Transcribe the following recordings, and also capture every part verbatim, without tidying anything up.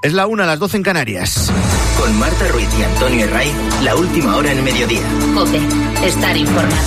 Es la una, a las doce en Canarias. Con Marta Ruiz y Antonio Herray, la última hora en mediodía. COPE, estar informado.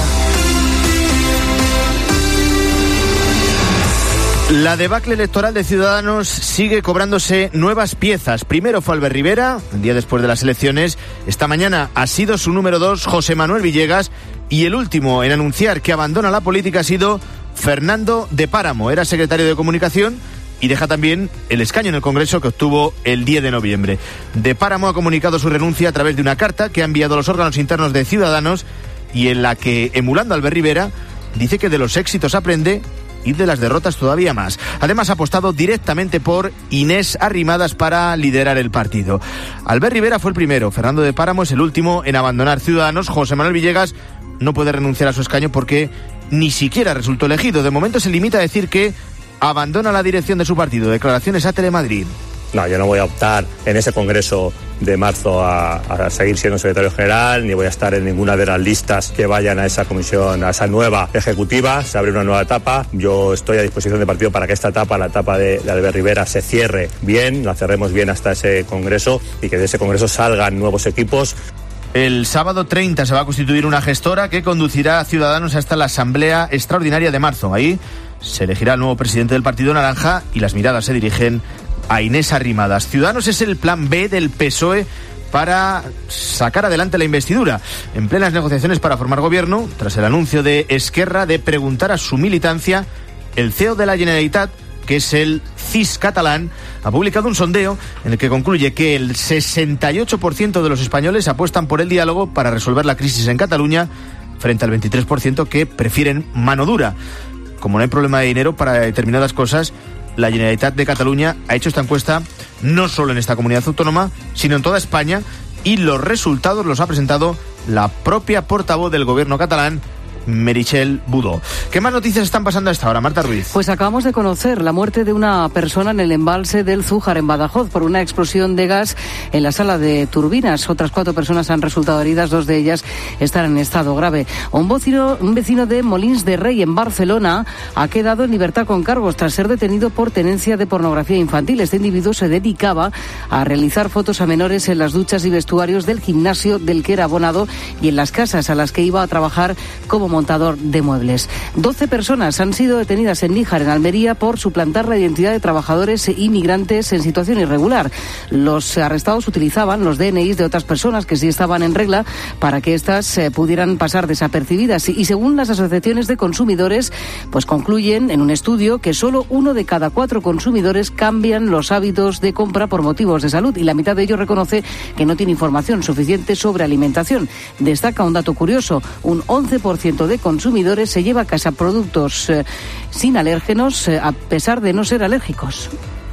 La debacle electoral de Ciudadanos sigue cobrándose nuevas piezas. Primero fue Albert Rivera, un día después de las elecciones. Esta mañana ha sido su número dos, José Manuel Villegas. Y el último en anunciar que abandona la política ha sido Fernando de Páramo. Era secretario de Comunicación y deja también el escaño en el Congreso que obtuvo el diez de noviembre. De Páramo ha comunicado su renuncia a través de una carta que ha enviado a los órganos internos de Ciudadanos y en la que, emulando a Albert Rivera, dice que de los éxitos aprende y de las derrotas todavía más. Además ha apostado directamente por Inés Arrimadas para liderar el partido. Albert Rivera fue el primero, Fernando de Páramo es el último en abandonar Ciudadanos. José Manuel Villegas no puede renunciar a su escaño porque ni siquiera resultó elegido. De momento se limita a decir que abandona la dirección de su partido. Declaraciones a Telemadrid. No, yo no voy a optar en ese congreso de marzo a, a seguir siendo secretario general, ni voy a estar en ninguna de las listas que vayan a esa comisión, a esa nueva ejecutiva. Se abre una nueva etapa. Yo estoy a disposición del partido para que esta etapa, la etapa de, de Albert Rivera, se cierre bien, la cerremos bien hasta ese congreso y que de ese congreso salgan nuevos equipos. El sábado treinta se va a constituir una gestora que conducirá a Ciudadanos hasta la Asamblea Extraordinaria de marzo. Ahí se elegirá el nuevo presidente del Partido Naranja y las miradas se dirigen a Inés Arrimadas. Ciudadanos es el plan B del P S O E para sacar adelante la investidura. En plenas negociaciones para formar gobierno, tras el anuncio de Esquerra de preguntar a su militancia, el C E O de la Generalitat, que es el C I S catalán, ha publicado un sondeo en el que concluye que el sesenta y ocho por ciento de los españoles apuestan por el diálogo para resolver la crisis en Cataluña, frente al veintitrés por ciento que prefieren mano dura. Como no hay problema de dinero para determinadas cosas, la Generalitat de Cataluña ha hecho esta encuesta no solo en esta comunidad autónoma, sino en toda España, y los resultados los ha presentado la propia portavoz del gobierno catalán, Meritxell Budó. ¿Qué más noticias están pasando a esta hora, Marta Ruiz? Pues acabamos de conocer la muerte de una persona en el embalse del Zújar, en Badajoz, por una explosión de gas en la sala de turbinas. Otras cuatro personas han resultado heridas, dos de ellas están en estado grave. Un vecino, un vecino de Molins de Rey, en Barcelona, ha quedado en libertad con cargos tras ser detenido por tenencia de pornografía infantil. Este individuo se dedicaba a realizar fotos a menores en las duchas y vestuarios del gimnasio del que era abonado y en las casas a las que iba a trabajar como montador de muebles. doce personas han sido detenidas en Níjar, en Almería, por suplantar la identidad de trabajadores inmigrantes en situación irregular. Los arrestados utilizaban los D N Is de otras personas que sí estaban en regla para que éstas eh, pudieran pasar desapercibidas. Y según las asociaciones de consumidores, pues concluyen en un estudio que solo uno de cada cuatro consumidores cambian los hábitos de compra por motivos de salud y la mitad de ellos reconoce que no tiene información suficiente sobre alimentación. Destaca un dato curioso: un once por ciento de consumidores se lleva a casa productos eh, sin alérgenos eh, a pesar de no ser alérgicos.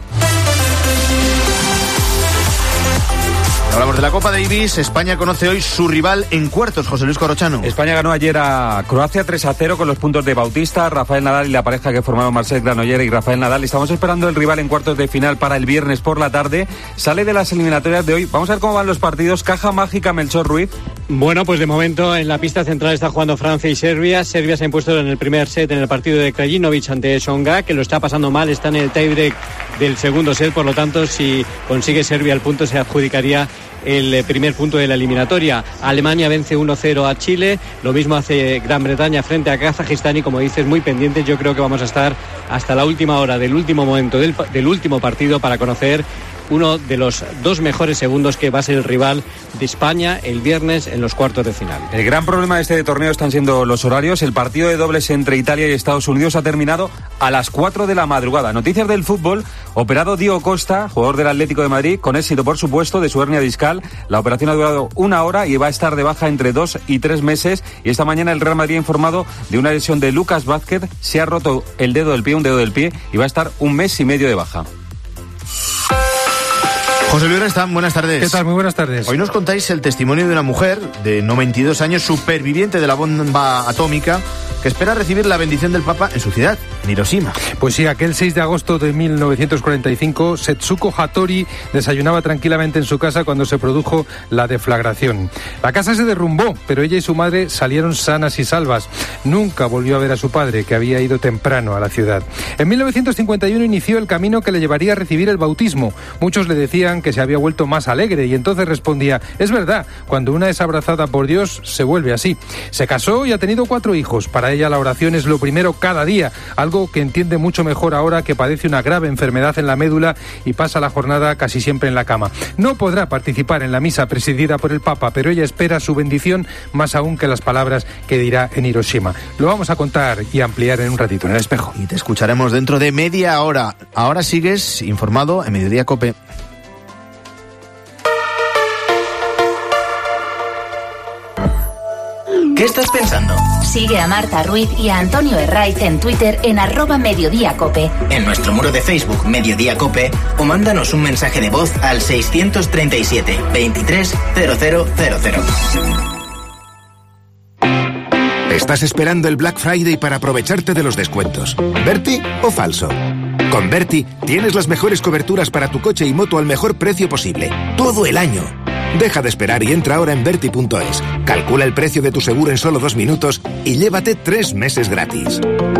Hablamos de la Copa Davis. España conoce hoy su rival en cuartos, José Luis Corrochano. España ganó ayer a Croacia tres a cero con los puntos de Bautista, Rafael Nadal y la pareja que formaron Marcel Granollers y Rafael Nadal. Estamos esperando el rival en cuartos de final para el viernes por la tarde. Sale de las eliminatorias de hoy. Vamos a ver cómo van los partidos. Caja mágica, Melchor Ruiz. Bueno, pues de momento en la pista central está jugando Francia y Serbia. Serbia se ha impuesto en el primer set en el partido de Krajinovic ante Tsonga, que lo está pasando mal, está en el tiebreak del segundo set, por lo tanto, si consigue Serbia el punto, se adjudicaría el primer punto de la eliminatoria. Alemania vence uno cero a Chile, lo mismo hace Gran Bretaña frente a Kazajistán y, como dices, muy pendientes. Yo creo que vamos a estar hasta la última hora del último momento del, del último partido para conocer uno de los dos mejores segundos que va a ser el rival de España el viernes en los cuartos de final. El gran problema de este torneo están siendo los horarios. El partido de dobles entre Italia y Estados Unidos ha terminado a las cuatro de la madrugada. Noticias del fútbol: operado Diego Costa, jugador del Atlético de Madrid, con éxito por supuesto, de su hernia discal. La operación ha durado una hora y va a estar de baja entre dos y tres meses. Y esta mañana el Real Madrid ha informado de una lesión de Lucas Vázquez. Se ha roto el dedo del pie, un dedo del pie, y va a estar un mes y medio de baja. José Luis Restán, buenas tardes. ¿Qué tal? Muy buenas tardes. Hoy nos contáis el testimonio de una mujer de noventa y dos años, superviviente de la bomba atómica, que espera recibir la bendición del Papa en su ciudad, en Hiroshima. Pues sí, aquel seis de agosto de mil novecientos cuarenta y cinco, Setsuko Hattori desayunaba tranquilamente en su casa cuando se produjo la deflagración. La casa se derrumbó, pero ella y su madre salieron sanas y salvas. Nunca volvió a ver a su padre, que había ido temprano a la ciudad. En mil novecientos cincuenta y uno inició el camino que le llevaría a recibir el bautismo. Muchos le decían que se había vuelto más alegre y entonces respondía: es verdad, cuando una es abrazada por Dios se vuelve así. Se casó y ha tenido cuatro hijos. Para ella la oración es lo primero cada día, algo que entiende mucho mejor ahora que padece una grave enfermedad en la médula y pasa la jornada casi siempre en la cama. No podrá participar en la misa presidida por el Papa, pero ella espera su bendición más aún que las palabras que dirá en Hiroshima. Lo vamos a contar y ampliar en un ratito en El Espejo. Y te escucharemos dentro de media hora. Ahora sigues informado en Mediodía COPE. ¿Qué estás pensando? Sigue a Marta Ruiz y a Antonio Herraiz en Twitter en arroba Mediodía Cope. En nuestro muro de Facebook Mediodía Cope o mándanos un mensaje de voz al seiscientos treinta y siete, veintitrés, cero cero cero cero. ¿Estás esperando el Black Friday para aprovecharte de los descuentos? ¿Berti o falso? Con Berti tienes las mejores coberturas para tu coche y moto al mejor precio posible, todo el año. Deja de esperar y entra ahora en Berti punto es. Calcula el precio de tu seguro en solo dos minutos y llévate tres meses gratis.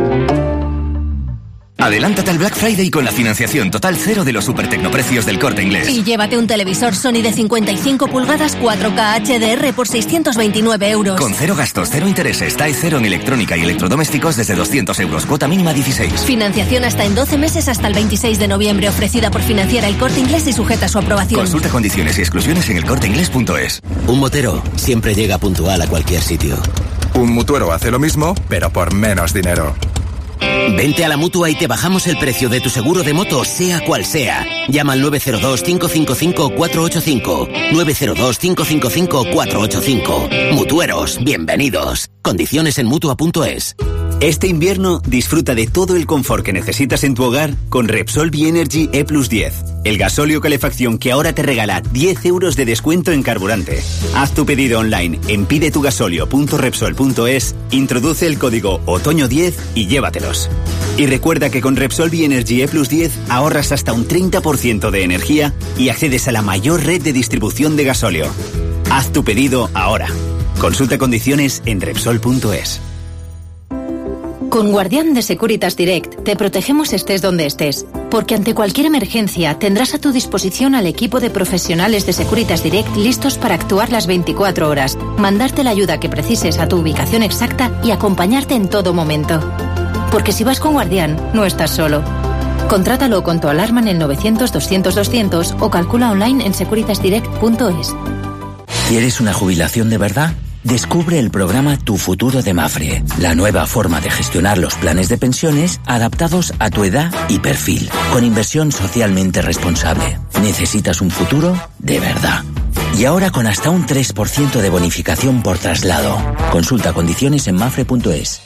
Adelántate al Black Friday con la financiación total cero de los supertecnoprecios del Corte Inglés. Y llévate un televisor Sony de cincuenta y cinco pulgadas cuatro K H D R por seiscientos veintinueve euros. Con cero gastos, cero intereses, T A E cero en electrónica y electrodomésticos desde doscientos euros, cuota mínima dieciséis. Financiación hasta en doce meses hasta el veintiséis de noviembre, ofrecida por Financiera El Corte Inglés y sujeta a su aprobación. Consulta condiciones y exclusiones en el corte inglés punto es. Un motero siempre llega puntual a cualquier sitio. Un mutuero hace lo mismo, pero por menos dinero. Vente a la Mutua y te bajamos el precio de tu seguro de moto, sea cual sea. Llama al nueve cero dos, cinco cinco cinco, cuatro ocho cinco. nueve cero dos, cinco cinco cinco, cuatro ocho cinco. Mutueros, bienvenidos. Condiciones en Mutua punto es. Este invierno disfruta de todo el confort que necesitas en tu hogar con Repsol B-Energy E plus diez. El gasóleo calefacción que ahora te regala diez euros de descuento en carburante. Haz tu pedido online en pidetugasolio punto repsol punto es, introduce el código otoño diez y llévatelos. Y recuerda que con Repsol B-Energy E plus diez ahorras hasta un treinta por ciento de energía y accedes a la mayor red de distribución de gasóleo. Haz tu pedido ahora. Consulta condiciones en repsol punto es. Con Guardián de Securitas Direct te protegemos estés donde estés, porque ante cualquier emergencia tendrás a tu disposición al equipo de profesionales de Securitas Direct listos para actuar las veinticuatro horas, mandarte la ayuda que precises a tu ubicación exacta y acompañarte en todo momento. Porque si vas con Guardián, no estás solo. Contrátalo con tu alarma en el novecientos, doscientos, doscientos o calcula online en securitas direct punto es. ¿Quieres una jubilación de verdad? Descubre el programa Tu Futuro de Mapfre, la nueva forma de gestionar los planes de pensiones adaptados a tu edad y perfil, con inversión socialmente responsable. ¿Necesitas un futuro de verdad? Y ahora con hasta un tres por ciento de bonificación por traslado. Consulta condiciones en mapfre punto es.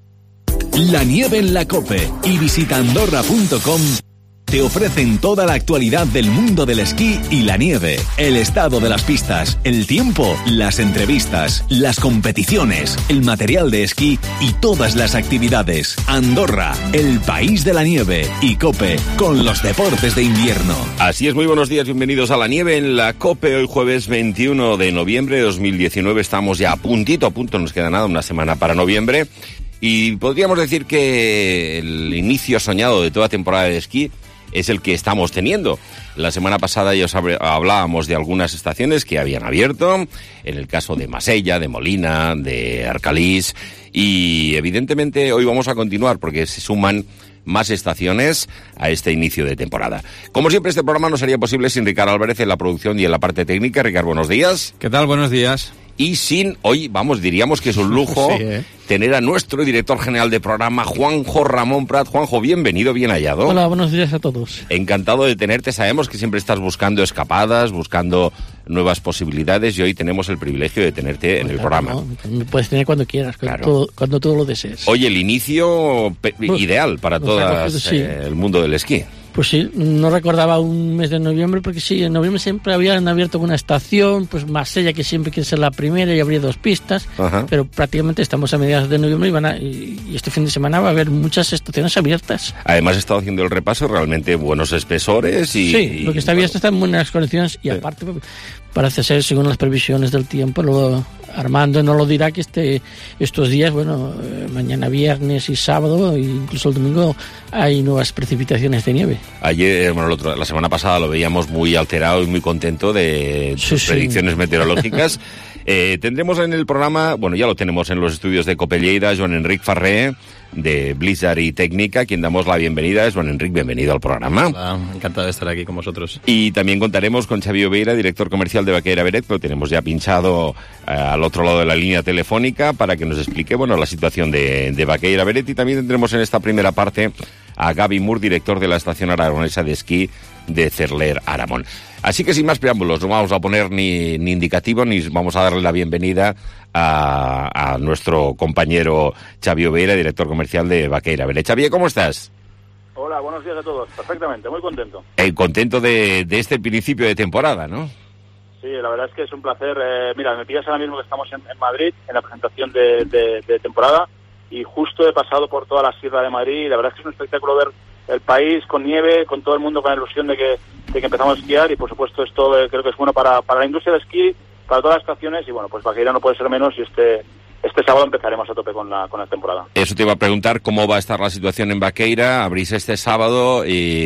La nieve en la COPE y visita andorra punto com te ofrecen toda la actualidad del mundo del esquí y la nieve, el estado de las pistas, el tiempo, las entrevistas, las competiciones, el material de esquí y todas las actividades. Andorra, el país de la nieve, y COPE, con los deportes de invierno. Así es, muy buenos días, bienvenidos a la nieve en la COPE. Hoy jueves veintiuno de noviembre de dos mil diecinueve, estamos ya a puntito a punto, nos queda nada, una semana para noviembre. Y podríamos decir que el inicio soñado de toda temporada de esquí es el que estamos teniendo. La semana pasada ya os hablábamos de algunas estaciones que habían abierto, en el caso de Masella, de Molina, de Arcalís, y evidentemente hoy vamos a continuar porque se suman más estaciones a este inicio de temporada. Como siempre, este programa no sería posible sin Ricardo Álvarez en la producción y en la parte técnica. Ricardo, buenos días. ¿Qué tal? Buenos días. Y sin, hoy, vamos, diríamos que es un lujo sí, ¿eh? tener a nuestro director general de programa, Juanjo Ramón Prat. Juanjo, bienvenido, bien hallado. Hola, buenos días a todos. Encantado de tenerte. Sabemos que siempre estás buscando escapadas, buscando nuevas posibilidades, y hoy tenemos el privilegio de tenerte pues en el claro, programa. ¿no? Me puedes tener cuando quieras, cuando, claro. todo, cuando todo lo desees. Oye, el inicio pe- pues, ideal para todo sí. eh, el mundo del esquí. Pues sí, no recordaba un mes de noviembre, porque sí, en noviembre siempre habían abierto una estación, pues Marsella, que siempre quiere ser la primera, y habría dos pistas. Ajá. Pero prácticamente estamos a mediados de noviembre y, van a, y este fin de semana va a haber muchas estaciones abiertas. Además he estado haciendo el repaso, realmente buenos espesores y... Sí, lo que está abierto está en buenas condiciones y sí. Aparte parece ser, según las previsiones del tiempo, luego Armando no lo dirá, que este estos días, bueno, eh, mañana viernes y sábado, e incluso el domingo, hay nuevas precipitaciones de nieve. Ayer, bueno, el otro, la semana pasada lo veíamos muy alterado y muy contento de sus sí, predicciones sí. meteorológicas. eh, tendremos en el programa, bueno, ya lo tenemos en los estudios de Copelleira, Joan Enric Farré, de Blizzard y Técnica, quien damos la bienvenida. Es Joan Enric, bienvenido al programa. Hola, encantado de estar aquí con vosotros. Y también contaremos con Xavi Oveira, director comercial de Baqueira Beret, que lo tenemos ya pinchado eh, al otro lado de la línea telefónica para que nos explique, bueno, la situación de, de Baqueira Beret. Y también tendremos en esta primera parte a Gaby Moore, director de la estación aragonesa de esquí de Cerler Aramón. Así que sin más preámbulos, no vamos a poner ni, ni indicativo, ni vamos a darle la bienvenida a, a nuestro compañero Xavi Oveira, director comercial de Baqueira Beret. Xavi, ¿cómo estás? Hola, buenos días a todos. Perfectamente, muy contento. Eh, contento de, de este principio de temporada, ¿no? Sí, la verdad es que es un placer. Eh, mira, me pillas ahora mismo que estamos en, en Madrid, en la presentación de, de, de temporada, y justo he pasado por toda la Sierra de Madrid, y la verdad es que es un espectáculo ver el país con nieve, con todo el mundo con la ilusión de que, de que empezamos a esquiar, y por supuesto esto eh, creo que es bueno para, para la industria del esquí, para todas las estaciones, y bueno, pues Baqueira no puede ser menos, y este este sábado empezaremos a tope con la con la temporada. Eso te iba a preguntar, ¿cómo va a estar la situación en Baqueira? Abrís este sábado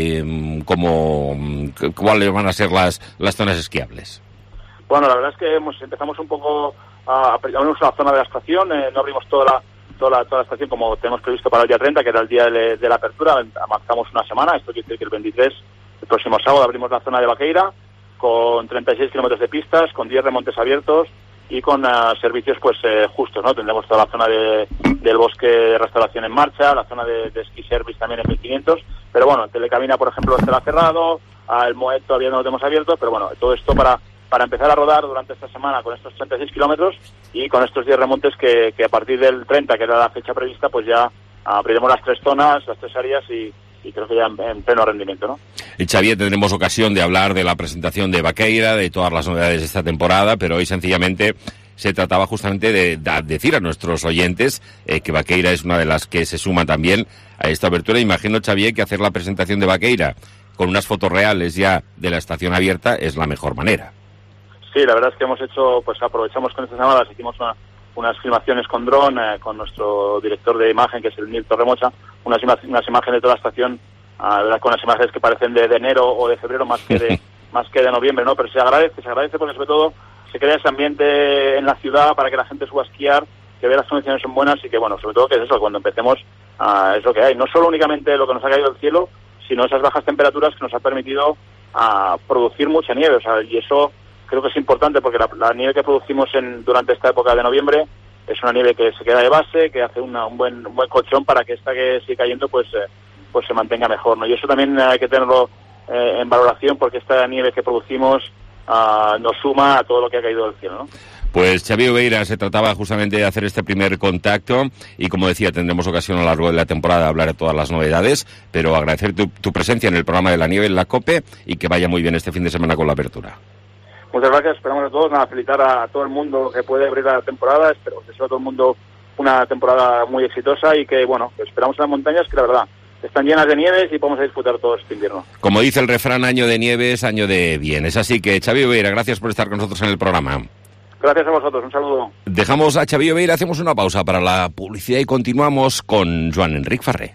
y cómo, ¿cuáles van a ser las, las zonas esquiables? Bueno, la verdad es que hemos, empezamos un poco a abrimos una zona de la estación, eh, no abrimos toda la Toda la, toda la estación como tenemos previsto para el día treinta, que era el día de, de la apertura. Avanzamos una semana, esto quiere decir que el veintitrés, el próximo sábado, abrimos la zona de Baqueira con treinta y seis kilómetros de pistas, con diez remontes abiertos y con uh, servicios pues eh, justos, ¿no? Tendremos toda la zona de, del bosque de restauración en marcha, la zona de, de ski service también en mil quinientos, pero bueno, Telecabina, por ejemplo, estará cerrado, uh, el Moet todavía no lo tenemos abierto, pero bueno, todo esto para para empezar a rodar durante esta semana con estos treinta y seis kilómetros y con estos diez remontes que, que a partir del treinta, que era la fecha prevista, pues ya abriremos las tres zonas, las tres áreas y, y creo que ya en, en pleno rendimiento, ¿no? Y Xavier, tendremos ocasión de hablar de la presentación de Baqueira, de todas las novedades de esta temporada, pero hoy sencillamente se trataba justamente de, de decir a nuestros oyentes eh, que Baqueira es una de las que se suman también a esta apertura. Imagino, Xavier, que hacer la presentación de Baqueira con unas fotos reales ya de la estación abierta es la mejor manera. Sí, la verdad es que hemos hecho, pues aprovechamos con estas llamadas, hicimos una, unas filmaciones con dron, eh, con nuestro director de imagen, que es el Nil Torremocha, unas, unas imágenes de toda la estación, uh, verdad, con unas imágenes que parecen de, de enero o de febrero más que de más que de noviembre, ¿no? Pero se agradece, se agradece porque sobre todo se crea ese ambiente en la ciudad para que la gente suba a esquiar, que vea las condiciones son buenas y que, bueno, sobre todo que es eso, cuando empecemos, uh, es lo que hay. No solo únicamente lo que nos ha caído del cielo, sino esas bajas temperaturas que nos ha permitido uh, producir mucha nieve, o sea, y eso creo que es importante porque la, la nieve que producimos en, durante esta época de noviembre es una nieve que se queda de base, que hace una, un buen un buen colchón para que esta que sigue cayendo pues eh, pues se mantenga mejor, ¿no? Y eso también hay que tenerlo eh, en valoración porque esta nieve que producimos uh, nos suma a todo lo que ha caído del cielo, ¿no? Pues Xavi Oveira, se trataba justamente de hacer este primer contacto y como decía, tendremos ocasión a lo largo de la temporada de hablar de todas las novedades, pero agradecer tu, tu presencia en el programa de la nieve en la COPE y que vaya muy bien este fin de semana con la apertura. Muchas gracias, esperamos a todos, nada, felicitar a todo el mundo que puede abrir la temporada, espero que sea todo el mundo una temporada muy exitosa y que, bueno, esperamos en las montañas que la verdad están llenas de nieves y podemos disfrutar todo este invierno. Como dice el refrán, año de nieves, año de bienes. Así que, Xavi Oveira, gracias por estar con nosotros en el programa. Gracias a vosotros, un saludo. Dejamos a Xavi Oveira, hacemos una pausa para la publicidad y continuamos con Joan Enric Farré.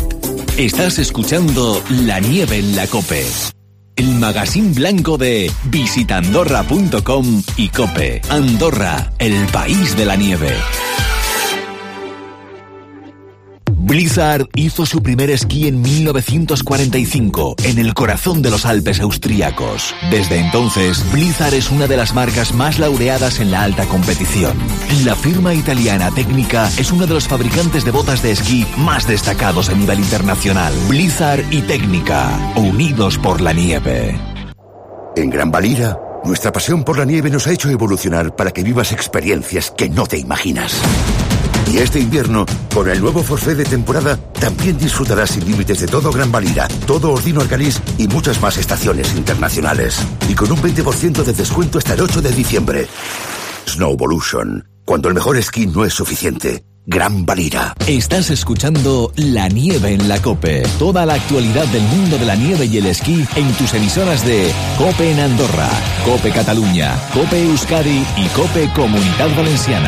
Estás escuchando La Nieve en la COPE, el magazín blanco de visita andorra punto com y COPE. Andorra, el país de la nieve. Blizzard hizo su primer esquí en mil novecientos cuarenta y cinco, en el corazón de los Alpes austríacos. Desde entonces, Blizzard es una de las marcas más laureadas en la alta competición. La firma italiana Técnica es uno de los fabricantes de botas de esquí más destacados a nivel internacional. Blizzard y Técnica, unidos por la nieve. En Gran Valira, nuestra pasión por la nieve nos ha hecho evolucionar para que vivas experiencias que no te imaginas. Y este invierno, con el nuevo forfait de temporada, también disfrutarás sin límites de todo Gran Valira, todo Ordino Arcalís y muchas más estaciones internacionales. Y con un veinte por ciento de descuento hasta el ocho de diciembre. Snowvolution. Cuando el mejor esquí no es suficiente. Gran Valira. Estás escuchando La Nieve en la COPE. Toda la actualidad del mundo de la nieve y el esquí en tus emisoras de COPE en Andorra, COPE Cataluña, COPE Euskadi y COPE Comunidad Valenciana.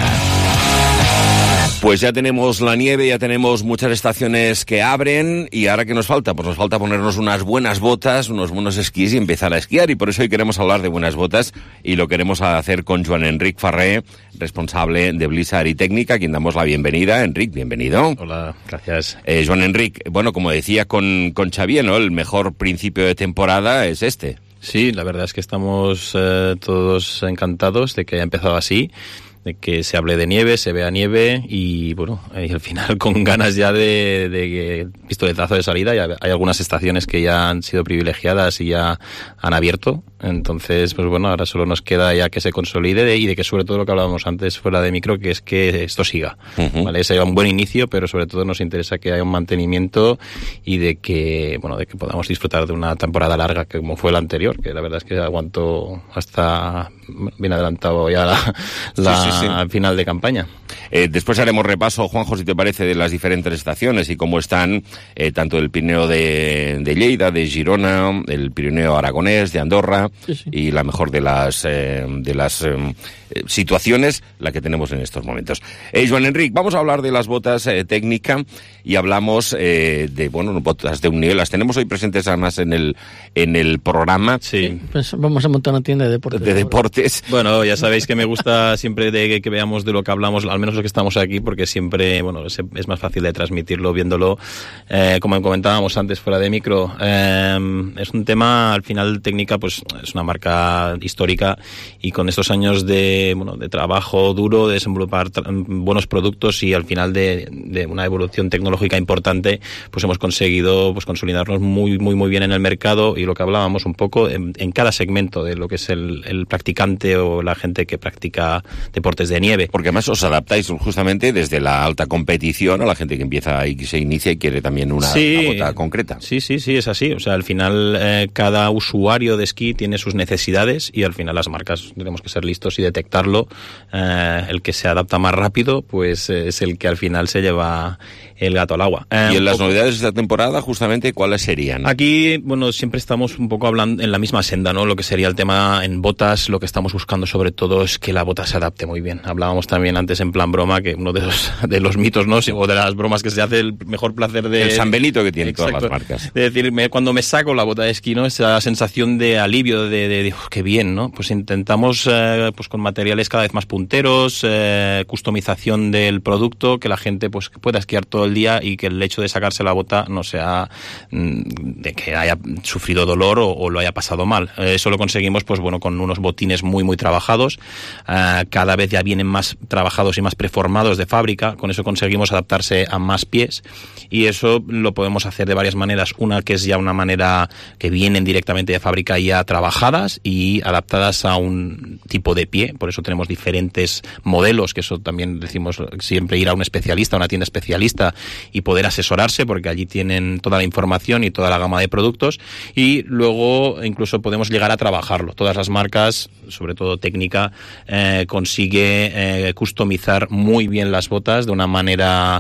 Pues ya tenemos la nieve, ya tenemos muchas estaciones que abren y ahora ¿qué nos falta? Pues nos falta ponernos unas buenas botas, unos buenos esquís y empezar a esquiar, y por eso hoy queremos hablar de buenas botas y lo queremos hacer con Joan Enric Farré, responsable de Blizzard y Técnica, a quien damos la bienvenida. Enric, bienvenido. Hola, gracias. Eh, Joan Enric, bueno, como decía con, con Xavier, ¿no? El mejor principio de temporada es este. Sí, la verdad es que estamos eh, todos encantados de que haya empezado así, de que se hable de nieve, se vea nieve y bueno, y al final con ganas ya de, de pistoletazo de salida. Ya hay algunas estaciones que ya han sido privilegiadas y ya han abierto, entonces pues bueno, ahora solo nos queda ya que se consolide y de que sobre todo lo que hablábamos antes fuera de micro, que es que esto siga, uh-huh. ¿Vale? Se lleva un buen inicio, pero sobre todo nos interesa que haya un mantenimiento y de que bueno, de que podamos disfrutar de una temporada larga como fue la anterior, que la verdad es que aguantó hasta bien adelantado ya la, la sí, sí. Sí. al final de campaña. Eh, después haremos repaso, Juanjo, si te parece, de las diferentes estaciones y cómo están eh, tanto el Pirineo de, de Lleida, de Girona, el Pirineo aragonés, de Andorra, sí, sí. y la mejor de las eh, de las eh, situaciones, la que tenemos en estos momentos. Eh, Joan Enric, vamos a hablar de las botas eh, Técnica y hablamos eh, de, bueno, botas de un nivel. Las tenemos hoy presentes además en el en el programa. Sí. Pues vamos a montar una tienda de deportes. De deportes. Bueno, ya sabéis que me gusta siempre de que, que veamos de lo que hablamos, al menos los que estamos aquí, porque siempre, bueno, es, es más fácil de transmitirlo viéndolo. Eh, como comentábamos antes fuera de micro, eh, es un tema, al final Técnica, pues es una marca histórica y con estos años de, bueno, de trabajo duro, de desenvolupar tra- buenos productos y al final de, de una evolución tecnológica importante, pues hemos conseguido pues consolidarnos muy, muy, muy bien en el mercado y lo que hablábamos un poco en, en cada segmento de lo que es el, el practicante o la gente que practica deportes de nieve. Porque además os adaptáis justamente desde la alta competición a la gente que empieza y que se inicia y quiere también una, sí, una bota concreta. Sí, sí, sí, es así. O sea, al final eh, cada usuario de esquí tiene sus necesidades y al final las marcas tenemos que ser listos y detectarlo. Eh, el que se adapta más rápido, pues eh, es el que al final se lleva el gato al agua. Eh, y en las novedades de esta temporada, justamente, ¿cuáles serían? Aquí, bueno, siempre estamos un poco hablando en la misma senda, ¿no? Lo que sería el tema en botas, lo que estamos buscando sobre todo es que la bota se adapte muy bien. Hablábamos también antes en plan broma que uno de los, de los mitos, ¿no? O de las bromas que se hace el mejor placer de... El San Benito que tiene Exacto. todas las marcas. Es decir, me, cuando me saco la bota de esquí, ¿no? Esa sensación de alivio, de, de, de uf, qué bien, ¿no? Pues intentamos, eh, pues con materiales cada vez más punteros, eh, customización del producto, que la gente pues pueda esquiar todo el día y que el hecho de sacarse la bota no sea mm, de que haya sufrido dolor o, o lo haya pasado mal. Eh, eso lo conseguimos, pues bueno, con unos botines muy, muy trabajados. Eh, cada vez ya vienen más trabajados y más preformados de fábrica. Con eso conseguimos adaptarse a más pies y eso lo podemos hacer de varias maneras. Una que es ya una manera que vienen directamente de fábrica ya trabajadas y adaptadas a un tipo de pie. Por eso tenemos diferentes modelos, que eso también decimos siempre, ir a un especialista, a una tienda especialista y poder asesorarse, porque allí tienen toda la información y toda la gama de productos, y luego incluso podemos llegar a trabajarlo. Todas las marcas, sobre todo Técnica, eh, consigue eh, customizar muy bien las botas de una manera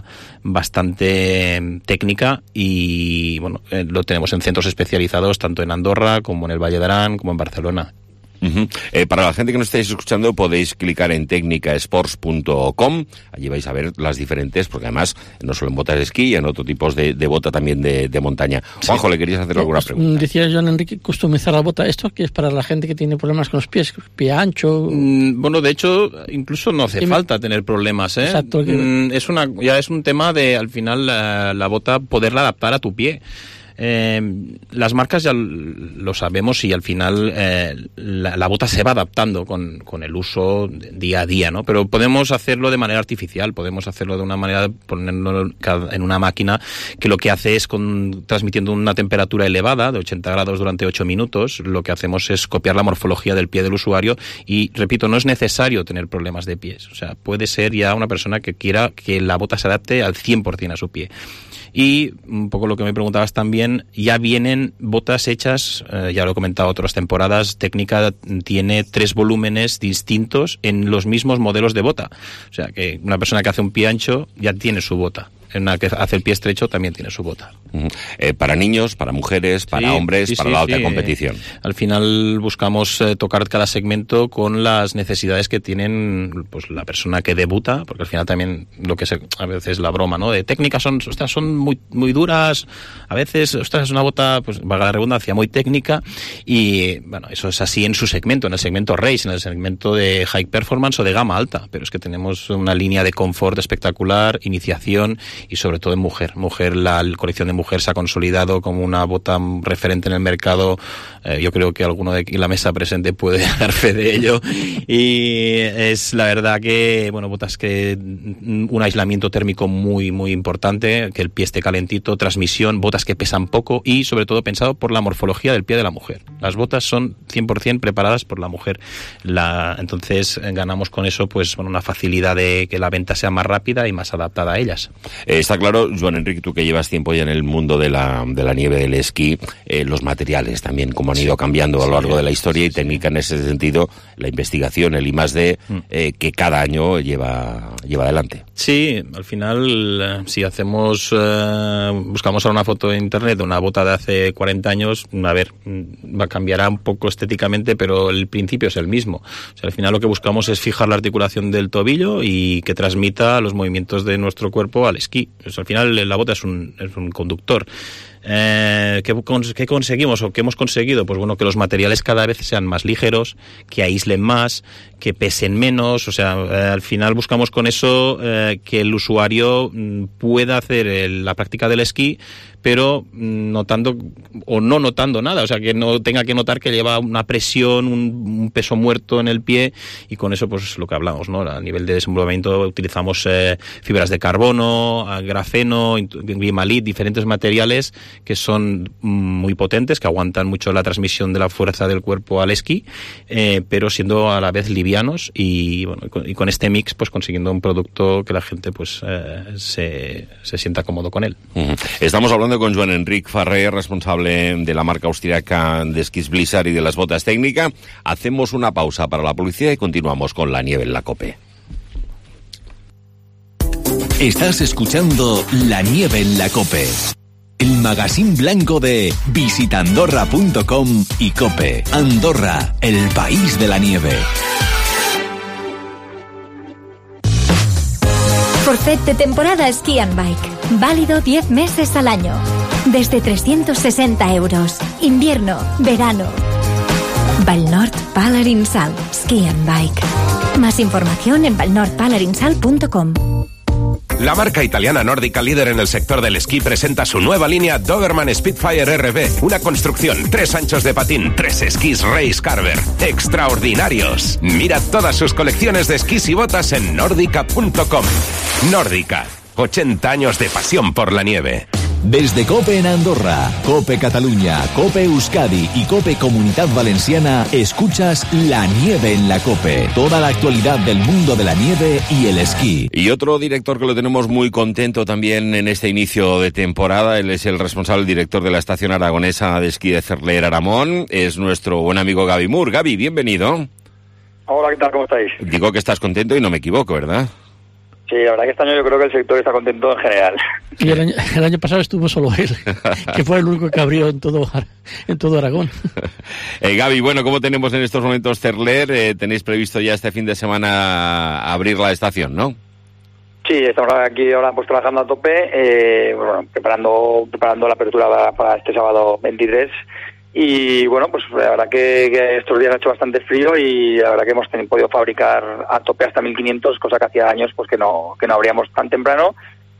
bastante técnica y bueno, eh, lo tenemos en centros especializados tanto en Andorra como en el Valle de Arán como en Barcelona. Uh-huh. Eh, para la gente que nos estáis escuchando, podéis clicar en técnica sports punto com. Allí vais a ver las diferentes, porque además no solo en botas de esquí, en otros tipos de, de bota también de, de montaña. Sí. Juanjo, ¿le querías hacer alguna pregunta? Decía Joan Enrique, customizar la bota, ¿esto que es para la gente que tiene problemas con los pies? ¿Pie ancho? Mm, bueno, de hecho, incluso no hace falta me... tener problemas, ¿eh? Exacto. Mm, es una, ya es un tema de, al final, la, la bota, poderla adaptar a tu pie. Eh, las marcas ya lo sabemos y al final eh, la, la bota se va adaptando con, con el uso día a día, ¿no? Pero podemos hacerlo de manera artificial, podemos hacerlo de una manera, ponerlo en una máquina que lo que hace es, con, transmitiendo una temperatura elevada de ochenta grados durante ocho minutos, lo que hacemos es copiar la morfología del pie del usuario y, repito, no es necesario tener problemas de pies. O sea, puede ser ya una persona que quiera que la bota se adapte al cien por ciento a su pie. Y un poco lo que me preguntabas también, ya vienen botas hechas, eh, ya lo he comentado otras temporadas, Técnica tiene tres volúmenes distintos en los mismos modelos de bota. O sea, que una persona que hace un pie ancho ya tiene su bota. En la que hace el pie estrecho también tiene su bota. Uh-huh. Eh, para niños, para mujeres, para sí, hombres, sí, para sí, la alta sí. competición. Al final buscamos eh, tocar cada segmento con las necesidades que tienen pues la persona que debuta, porque al final también lo que se, a veces la broma, ¿no? De técnicas son, ostras, son muy muy duras, a veces, ostras, es una bota, pues valga la redundancia, muy técnica, y bueno, eso es así en su segmento, en el segmento race, en el segmento de high performance o de gama alta, pero es que tenemos una línea de confort espectacular, iniciación y sobre todo en mujer. Mujer, la, la colección de mujer se ha consolidado como una bota referente en el mercado. Eh, yo creo que alguno de aquí en la mesa presente puede dar fe de ello. Y es la verdad que, bueno, botas que un aislamiento térmico muy, muy importante, que el pie esté calentito, transmisión, botas que pesan poco y sobre todo pensado por la morfología del pie de la mujer. Las botas son cien por ciento preparadas por la mujer. La, entonces ganamos con eso pues bueno, una facilidad de que la venta sea más rápida y más adaptada a ellas. Eh, está claro, Joan Enric, tú que llevas tiempo ya en el mundo de la, de la nieve, del esquí, eh, los materiales también, cómo han ido sí, cambiando a lo largo sí, de la historia sí, y Técnica en ese sentido, la investigación, el I más D, eh, que cada año lleva, lleva adelante. Sí, al final, si hacemos, eh, buscamos ahora una foto en internet de una bota de hace cuarenta años, a ver, va cambiará un poco estéticamente, pero el principio es el mismo. O sea, al final lo que buscamos es fijar la articulación del tobillo y que transmita los movimientos de nuestro cuerpo al esquí. O sea, al final la bota es un, es un conductor. Eh, ¿qué, ¿Qué conseguimos o qué hemos conseguido? Pues bueno, que los materiales cada vez sean más ligeros, que aíslen más, que pesen menos. O sea, eh, al final buscamos con eso eh, que el usuario mm, pueda hacer el, la práctica del esquí, pero notando o no notando nada, o sea, que no tenga que notar que lleva una presión, un, un peso muerto en el pie, y con eso pues lo que hablamos, ¿no? A nivel de desenvolvimiento utilizamos eh, fibras de carbono, grafeno, grimalit, diferentes materiales que son muy potentes, que aguantan mucho la transmisión de la fuerza del cuerpo al esquí, eh, pero siendo a la vez livianos y bueno, y con, y con este mix pues consiguiendo un producto que la gente pues eh, se, se sienta cómodo con él. Uh-huh. Estamos hablando con Joan Enric Farré, responsable de la marca austríaca de esquís Blizzard y de las botas Técnica. Hacemos una pausa para la publicidad y continuamos con La Nieve en la COPE. Estás escuchando La Nieve en la COPE, el magazín blanco de visita andorra punto com y COPE. Andorra, el país de la nieve. Forfait de temporada Ski and Bike. Válido diez meses al año. Desde trescientos sesenta euros. Invierno, verano. Valnord Palarinsal Ski and Bike. Más información en valnord palarinsal punto com. La marca italiana nórdica líder en el sector del esquí presenta su nueva línea Doberman Spitfire R B. Una construcción, tres anchos de patín, tres esquís Race Carver. ¡Extraordinarios! Mira todas sus colecciones de esquís y botas en nórdica punto com. Nórdica, ochenta años de pasión por la nieve. Desde COPE en Andorra, COPE Cataluña, COPE Euskadi y COPE Comunidad Valenciana, escuchas La Nieve en la COPE. Toda la actualidad del mundo de la nieve y el esquí. Y otro director que lo tenemos muy contento también en este inicio de temporada, él es el responsable director de la estación aragonesa de esquí de Cerler Aramón, es nuestro buen amigo Gaby Moore. Gaby, bienvenido. Hola, ¿qué tal? ¿Cómo estáis? Digo que estás contento y no me equivoco, ¿verdad? Sí, la verdad que este año yo creo que el sector está contento en general. Y el año, el año pasado estuvo solo él, que fue el único que abrió en todo en todo Aragón. Eh, Gaby, bueno, ¿cómo tenemos en estos momentos Cerler? Eh, tenéis previsto ya este fin de semana abrir la estación, ¿no? Sí, estamos aquí ahora pues trabajando a tope, eh, bueno, preparando preparando la apertura para, para este sábado veintitrés. Y bueno, pues la verdad que, que estos días ha hecho bastante frío y la verdad que hemos tenido, podido fabricar a tope hasta mil quinientos, cosa que hacía años pues que no que no abríamos tan temprano.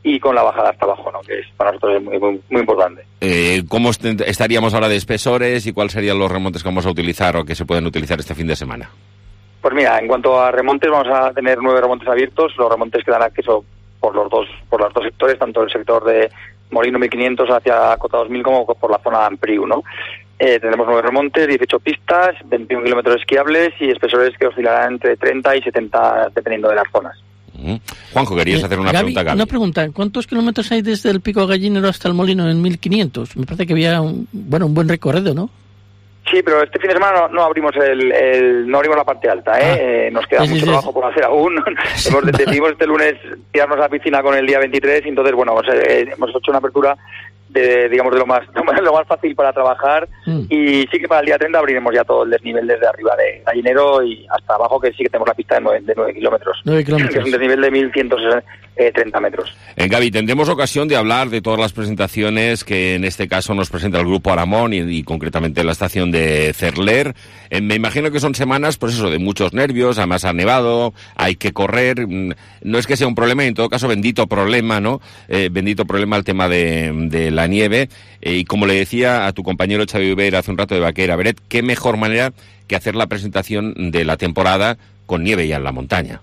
y con la bajada hasta abajo, ¿no? Que es, para nosotros es muy, muy, muy importante. Eh, ¿Cómo est- estaríamos ahora de espesores y cuáles serían los remontes que vamos a utilizar o que se pueden utilizar este fin de semana? Pues mira, en cuanto a remontes, vamos a tener nueve remontes abiertos, los remontes que dan acceso por los dos por los dos sectores, tanto el sector de Molino mil quinientos hacia Cota dos mil como por la zona Ampriu, ¿no? Eh, tendremos nueve remontes, dieciocho pistas, veintiún kilómetros esquiables y espesores que oscilarán entre treinta y setenta dependiendo de las zonas. Uh-huh. Juanjo, querías hacer una Gaby, pregunta, Gaby. Una pregunta, ¿cuántos kilómetros hay desde el Pico Gallinero hasta el Molino en mil quinientos? Me parece que había un, bueno, un buen recorrido, ¿no? Sí, pero este fin de semana no, no abrimos el, el no abrimos la parte alta, ¿eh? Ah, eh nos queda sí, mucho sí, trabajo sí. por hacer aún. hemos, decidimos este lunes tirarnos a la piscina con el día veintitrés y entonces, bueno, hemos, eh, hemos hecho una apertura de, digamos, de lo más lo más fácil para trabajar mm. y sí que para el día treinta abriremos ya todo el desnivel desde arriba de Gallinero y hasta abajo, que sí que tenemos la pista de nueve, de nueve kilómetros. nueve kilómetros. Que es un desnivel de mil ciento treinta metros. Eh, Gaby, tendremos ocasión de hablar de todas las presentaciones que en este caso nos presenta el Grupo Aramón y, y concretamente la estación de Cerler. Eh, me imagino que son semanas, pues eso, de muchos nervios, además ha nevado, hay que correr. No es que sea un problema, en todo caso, bendito problema, ¿no? Eh, bendito problema el tema de, de la nieve. Eh, y como le decía a tu compañero Xavi Uber hace un rato de Vaquera, Beret, qué mejor manera que hacer la presentación de la temporada con nieve ya en la montaña.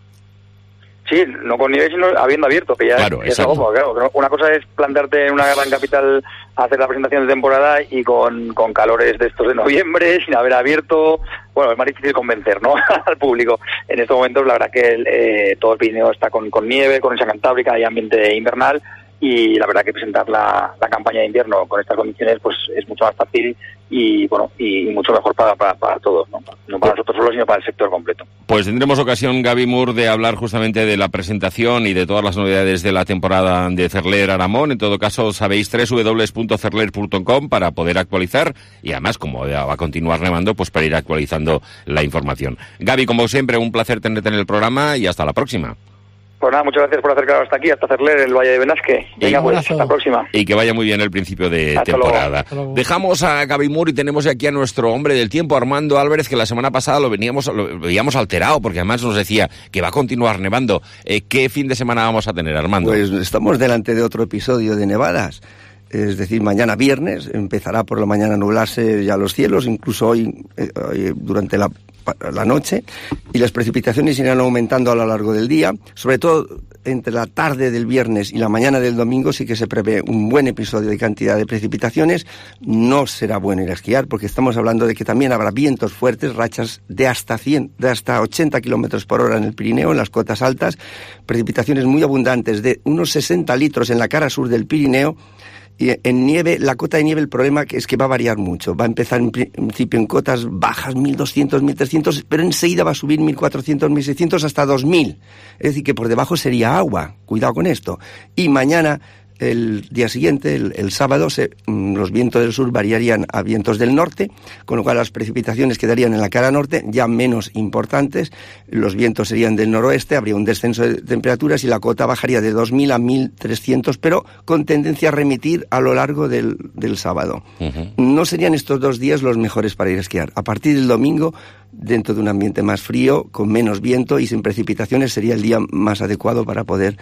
Sí, no con nieve, sino habiendo abierto, que ya claro, es algo, claro. Una cosa es plantearte en una gran capital hacer la presentación de temporada y con, con calores de estos de noviembre, sin haber abierto. Bueno, es más difícil convencer, ¿no? al público. En estos momentos, la verdad que el, eh, todo el Pirineo está con, con nieve, con esa cantábrica y ambiente invernal. Y la verdad que presentar la, la campaña de invierno con estas condiciones pues es mucho más fácil y bueno y mucho mejor para, para, para todos, ¿no? No para nosotros solos, sino para el sector completo. Pues tendremos ocasión, Gaby Moore, de hablar justamente de la presentación y de todas las novedades de la temporada de Cerler Aramón. En todo caso, sabéis doble u doble u doble u punto cerler punto com para poder actualizar y además, como va a continuar nevando, pues para ir actualizando la información. Gaby, como siempre, un placer tenerte en el programa y hasta la próxima. Pues nada, muchas gracias por acercaros hasta aquí, hasta Cerler, el Valle de Benasque. Venga, pues, hasta la próxima. Y que vaya muy bien el principio de hasta temporada. Luego. Dejamos a Gaby Moore y tenemos aquí a nuestro hombre del tiempo, Armando Álvarez, que la semana pasada lo veníamos lo veíamos alterado, porque además nos decía que va a continuar nevando. Eh, ¿Qué fin de semana vamos a tener, Armando? Pues estamos delante de otro episodio de nevadas. Es decir, mañana viernes empezará por la mañana a nublarse ya los cielos, incluso hoy, eh, hoy durante la la noche, y las precipitaciones irán aumentando a lo largo del día, sobre todo entre la tarde del viernes y la mañana del domingo sí que se prevé un buen episodio de cantidad de precipitaciones. No será bueno ir a esquiar porque estamos hablando de que también habrá vientos fuertes, rachas de hasta cien, de hasta ochenta kilómetros por hora en el Pirineo, en las cotas altas, precipitaciones muy abundantes de unos sesenta litros en la cara sur del Pirineo. Y en nieve, la cota de nieve, el problema es que va a variar mucho. Va a empezar en principio en cotas bajas, mil doscientos, mil trescientos, pero enseguida va a subir mil cuatrocientos, mil seiscientos hasta dos mil. Es decir, que por debajo sería agua. Cuidado con esto. Y mañana, el día siguiente, el, el sábado, se, los vientos del sur variarían a vientos del norte, con lo cual las precipitaciones quedarían en la cara norte, ya menos importantes. Los vientos serían del noroeste, habría un descenso de temperaturas y la cota bajaría de dos mil a mil trescientos, pero con tendencia a remitir a lo largo del, del sábado. Uh-huh. No serían estos dos días los mejores para ir a esquiar. A partir del domingo, dentro de un ambiente más frío, con menos viento y sin precipitaciones, sería el día más adecuado para poder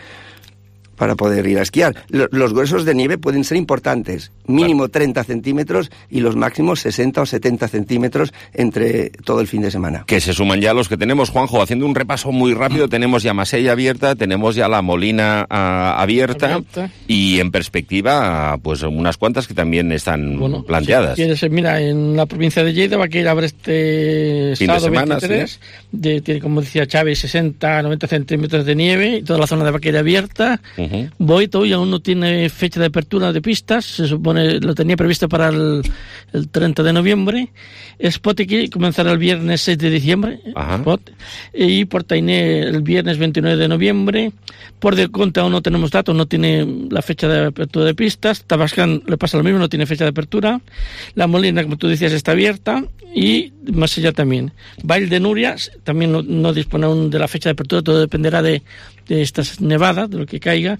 para poder ir a esquiar. Los gruesos de nieve pueden ser importantes, mínimo treinta centímetros y los máximos sesenta o setenta centímetros entre todo el fin de semana. Que se suman ya los que tenemos, Juanjo, haciendo un repaso muy rápido, tenemos ya Masella abierta, tenemos ya la Molina uh, abierta, abierta y en perspectiva pues unas cuantas que también están bueno, planteadas. Si quieres, mira, en la provincia de Lleida va a querer haber este fin sábado de semana, veintitrés, ¿sí? de, tiene, como decía Chávez, sesenta a noventa centímetros de nieve y toda la zona de Vaquera abierta. Uh-huh. Boito y aún no tiene fecha de apertura de pistas, se supone lo tenía previsto para el, el treinta de noviembre. Spotiqui comenzará el viernes seis de diciembre. Spot, y Portainé el viernes veintinueve de noviembre. Por del Conte aún no tenemos datos, no tiene la fecha de apertura de pistas. Tabascan le pasa lo mismo, no tiene fecha de apertura. La Molina, como tú decías, está abierta y Masella también. Valle de Nuria también no, no dispone aún de la fecha de apertura, todo dependerá de, de estas nevadas, de lo que caiga.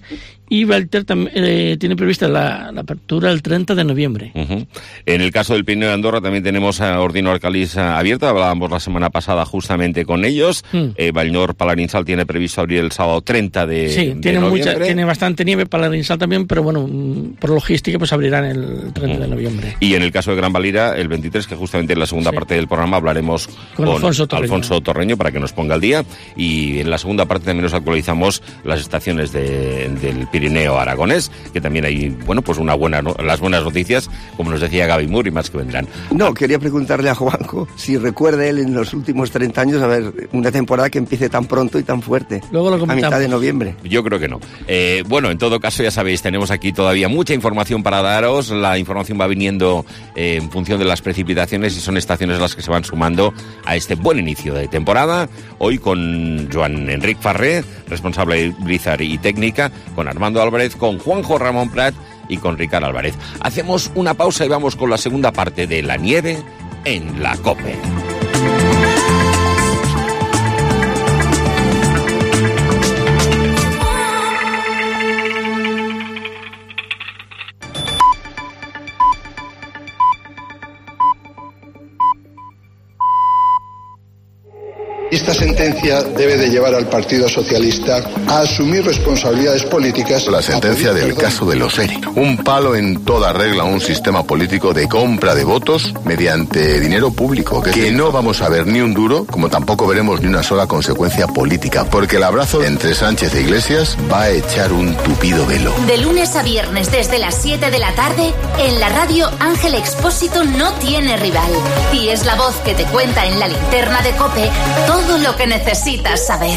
Y Walter eh, tiene prevista la, la apertura el treinta de noviembre. Uh-huh. En el caso del Pirineo de Andorra también tenemos a Ordino Arcalís abierta, hablábamos la semana pasada justamente con ellos. Mm. Eh, Vallnor Palarinsal tiene previsto abrir el sábado treinta de, sí, de tiene noviembre. Mucha, tiene bastante nieve, Palarinsal también, pero bueno, por logística pues abrirán el treinta uh-huh. de noviembre. Y en el caso de Gran Valira, el veintitrés, que justamente en la segunda sí. parte del programa hablaremos con, con Alfonso, Torreño. Alfonso Torreño para que nos ponga al día. Y en la segunda parte también nos actualizamos las estaciones de, del Pirineo aragonés, que también hay, bueno, pues una buena, no, las buenas noticias, como nos decía Gaby Moore, y más que vendrán. No, ah. quería preguntarle a Juanjo si recuerda él en los últimos treinta años, a ver, una temporada que empiece tan pronto y tan fuerte. Luego lo comentamos. A mitad de noviembre. Yo creo que no. Eh, bueno, en todo caso, ya sabéis, tenemos aquí todavía mucha información para daros. La información va viniendo eh, en función de las precipitaciones y son estaciones las que se van sumando a este buen inicio de temporada. Hoy con Joan Enric Farré, responsable de Blizzard y técnica, con Armando Álvarez, con Juanjo Ramón Prat y con Ricard Álvarez. Hacemos una pausa y vamos con la segunda parte de La Nieve en la COPE. Esta sentencia debe de llevar al Partido Socialista a asumir responsabilidades políticas. La sentencia del caso de los Eric. Un palo en toda regla, un sistema político de compra de votos mediante dinero público, que, que no vamos a ver ni un duro, como tampoco veremos ni una sola consecuencia política, porque el abrazo entre Sánchez e Iglesias va a echar un tupido velo. De lunes a viernes desde las siete de la tarde, en la radio Ángel Expósito no tiene rival. Y es la voz que te cuenta en la linterna de COPE todo Todo lo que necesitas saber.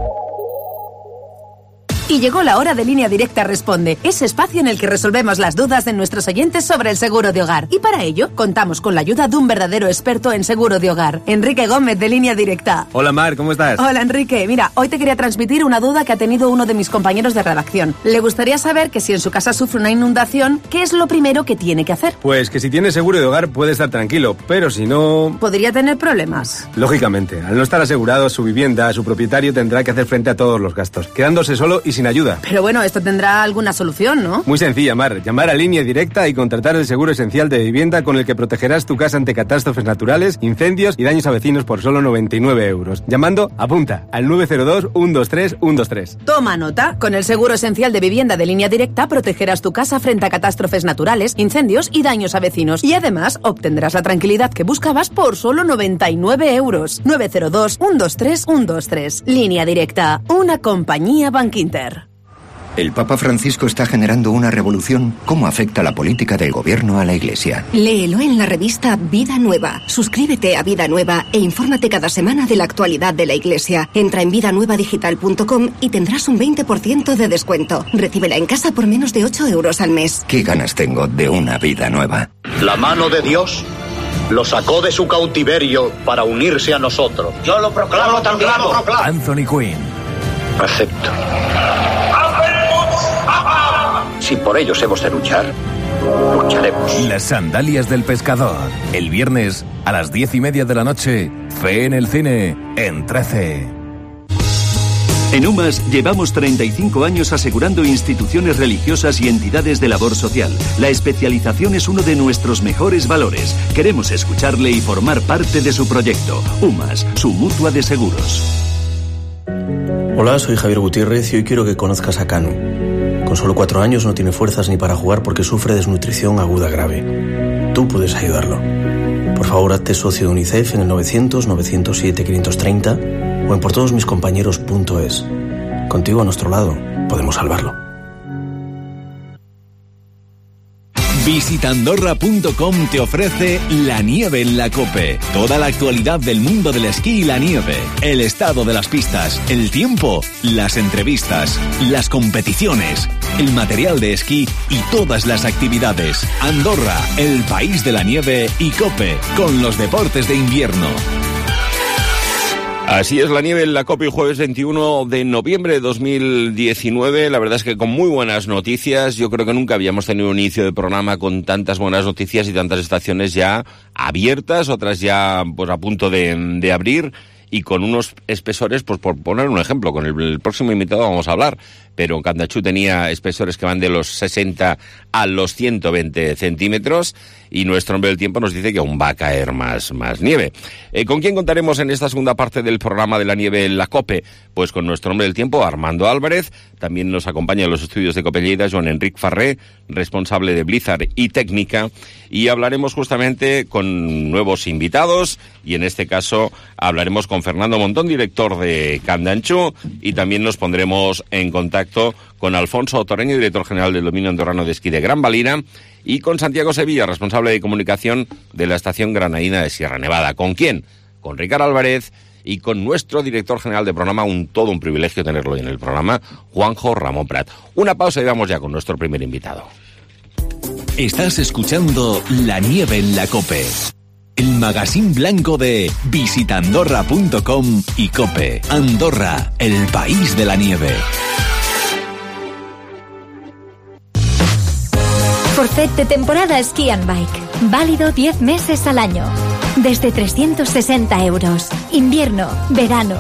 Y llegó la hora de Línea Directa Responde, ese espacio en el que resolvemos las dudas de nuestros oyentes sobre el seguro de hogar. Y para ello, contamos con la ayuda de un verdadero experto en seguro de hogar, Enrique Gómez, de Línea Directa. Hola Mar, ¿cómo estás? Hola Enrique, mira, hoy te quería transmitir una duda que ha tenido uno de mis compañeros de redacción. Le gustaría saber que si en su casa sufre una inundación, ¿qué es lo primero que tiene que hacer? Pues que si tiene seguro de hogar puede estar tranquilo, pero si no... ¿Podría tener problemas? Lógicamente, al no estar asegurado su vivienda, su propietario tendrá que hacer frente a todos los gastos, quedándose solo y sin ayuda. Pero bueno, esto tendrá alguna solución, ¿no? Muy sencilla, Mar. Llamar a Línea Directa y contratar el seguro esencial de vivienda con el que protegerás tu casa ante catástrofes naturales, incendios y daños a vecinos por solo noventa y nueve euros. Llamando, apunta, al nueve cero dos, uno dos tres, uno dos tres. Toma nota. Con el seguro esencial de vivienda de Línea Directa protegerás tu casa frente a catástrofes naturales, incendios y daños a vecinos. Y además obtendrás la tranquilidad que buscabas por solo noventa y nueve euros. nueve cero dos, uno dos tres, uno dos tres. Línea Directa. Una compañía Bankinter. El Papa Francisco está generando una revolución. ¿Cómo afecta la política del gobierno a la Iglesia? Léelo en la revista Vida Nueva. Suscríbete a Vida Nueva e infórmate cada semana de la actualidad de la Iglesia. Entra en vida nueva digital punto com y tendrás un veinte por ciento de descuento. Recíbela en casa por menos de ocho euros al mes. ¿Qué ganas tengo de una vida nueva? La mano de Dios lo sacó de su cautiverio para unirse a nosotros. Yo lo proclamo también. Anthony Quinn. Acepto. Si por ellos hemos de luchar, lucharemos. Las sandalias del pescador. El viernes a las diez y media de la noche, Fe en el cine, en trece. En UMAS llevamos treinta y cinco años asegurando instituciones religiosas y entidades de labor social. La especialización es uno de nuestros mejores valores. Queremos escucharle y formar parte de su proyecto. UMAS, su mutua de seguros. Hola, soy Javier Gutiérrez y hoy quiero que conozcas a Canu. Con solo cuatro años no tiene fuerzas ni para jugar porque sufre desnutrición aguda grave. Tú puedes ayudarlo. Por favor, hazte socio de UNICEF en el novecientos, novecientos siete, quinientos treinta o en por todos mis compañeros punto es. Contigo a nuestro lado, podemos salvarlo. Visita Andorra punto com te ofrece La Nieve en la COPE. Toda la actualidad del mundo del esquí y la nieve. El estado de las pistas, el tiempo, las entrevistas, las competiciones, el material de esquí y todas las actividades. Andorra, el país de la nieve, y COPE, con los deportes de invierno. Así es, La Nieve en la COPE, jueves veintiuno de noviembre de dos mil diecinueve. La verdad es que con muy buenas noticias. Yo creo que nunca habíamos tenido un inicio de programa con tantas buenas noticias y tantas estaciones ya abiertas, otras ya pues a punto de, de abrir, y con unos espesores, pues por poner un ejemplo, con el, el próximo invitado vamos a hablar. pero Candanchú tenía espesores que van de los sesenta a los ciento veinte centímetros, y nuestro hombre del tiempo nos dice que aún va a caer más, más nieve. Eh, ¿Con quién contaremos en esta segunda parte del programa de la nieve en la COPE? Pues con nuestro hombre del tiempo, Armando Álvarez. También nos acompaña en los estudios de COPE Lleida Joan Enric Farré, responsable de Blizzard y Técnica, y hablaremos justamente con nuevos invitados, y en este caso hablaremos con Fernando Montón, director de Candanchú, y también nos pondremos en contacto con Alfonso Toreño, director general del dominio andorrano de esquí de Gran Valira, y con Santiago Sevilla, responsable de comunicación de la estación granadina de Sierra Nevada. ¿Con quién? Con Ricard Álvarez y con nuestro director general de programa, un todo un privilegio tenerlo en el programa, Juanjo Ramón Prat. Una pausa y vamos ya con nuestro primer invitado. Estás escuchando La Nieve en la COPE, el magazín blanco de visita andorra punto com y COPE. Andorra, el país de la nieve. Forfait de temporada Ski and Bike. Válido diez meses al año. Desde trescientos sesenta euros. Invierno, verano.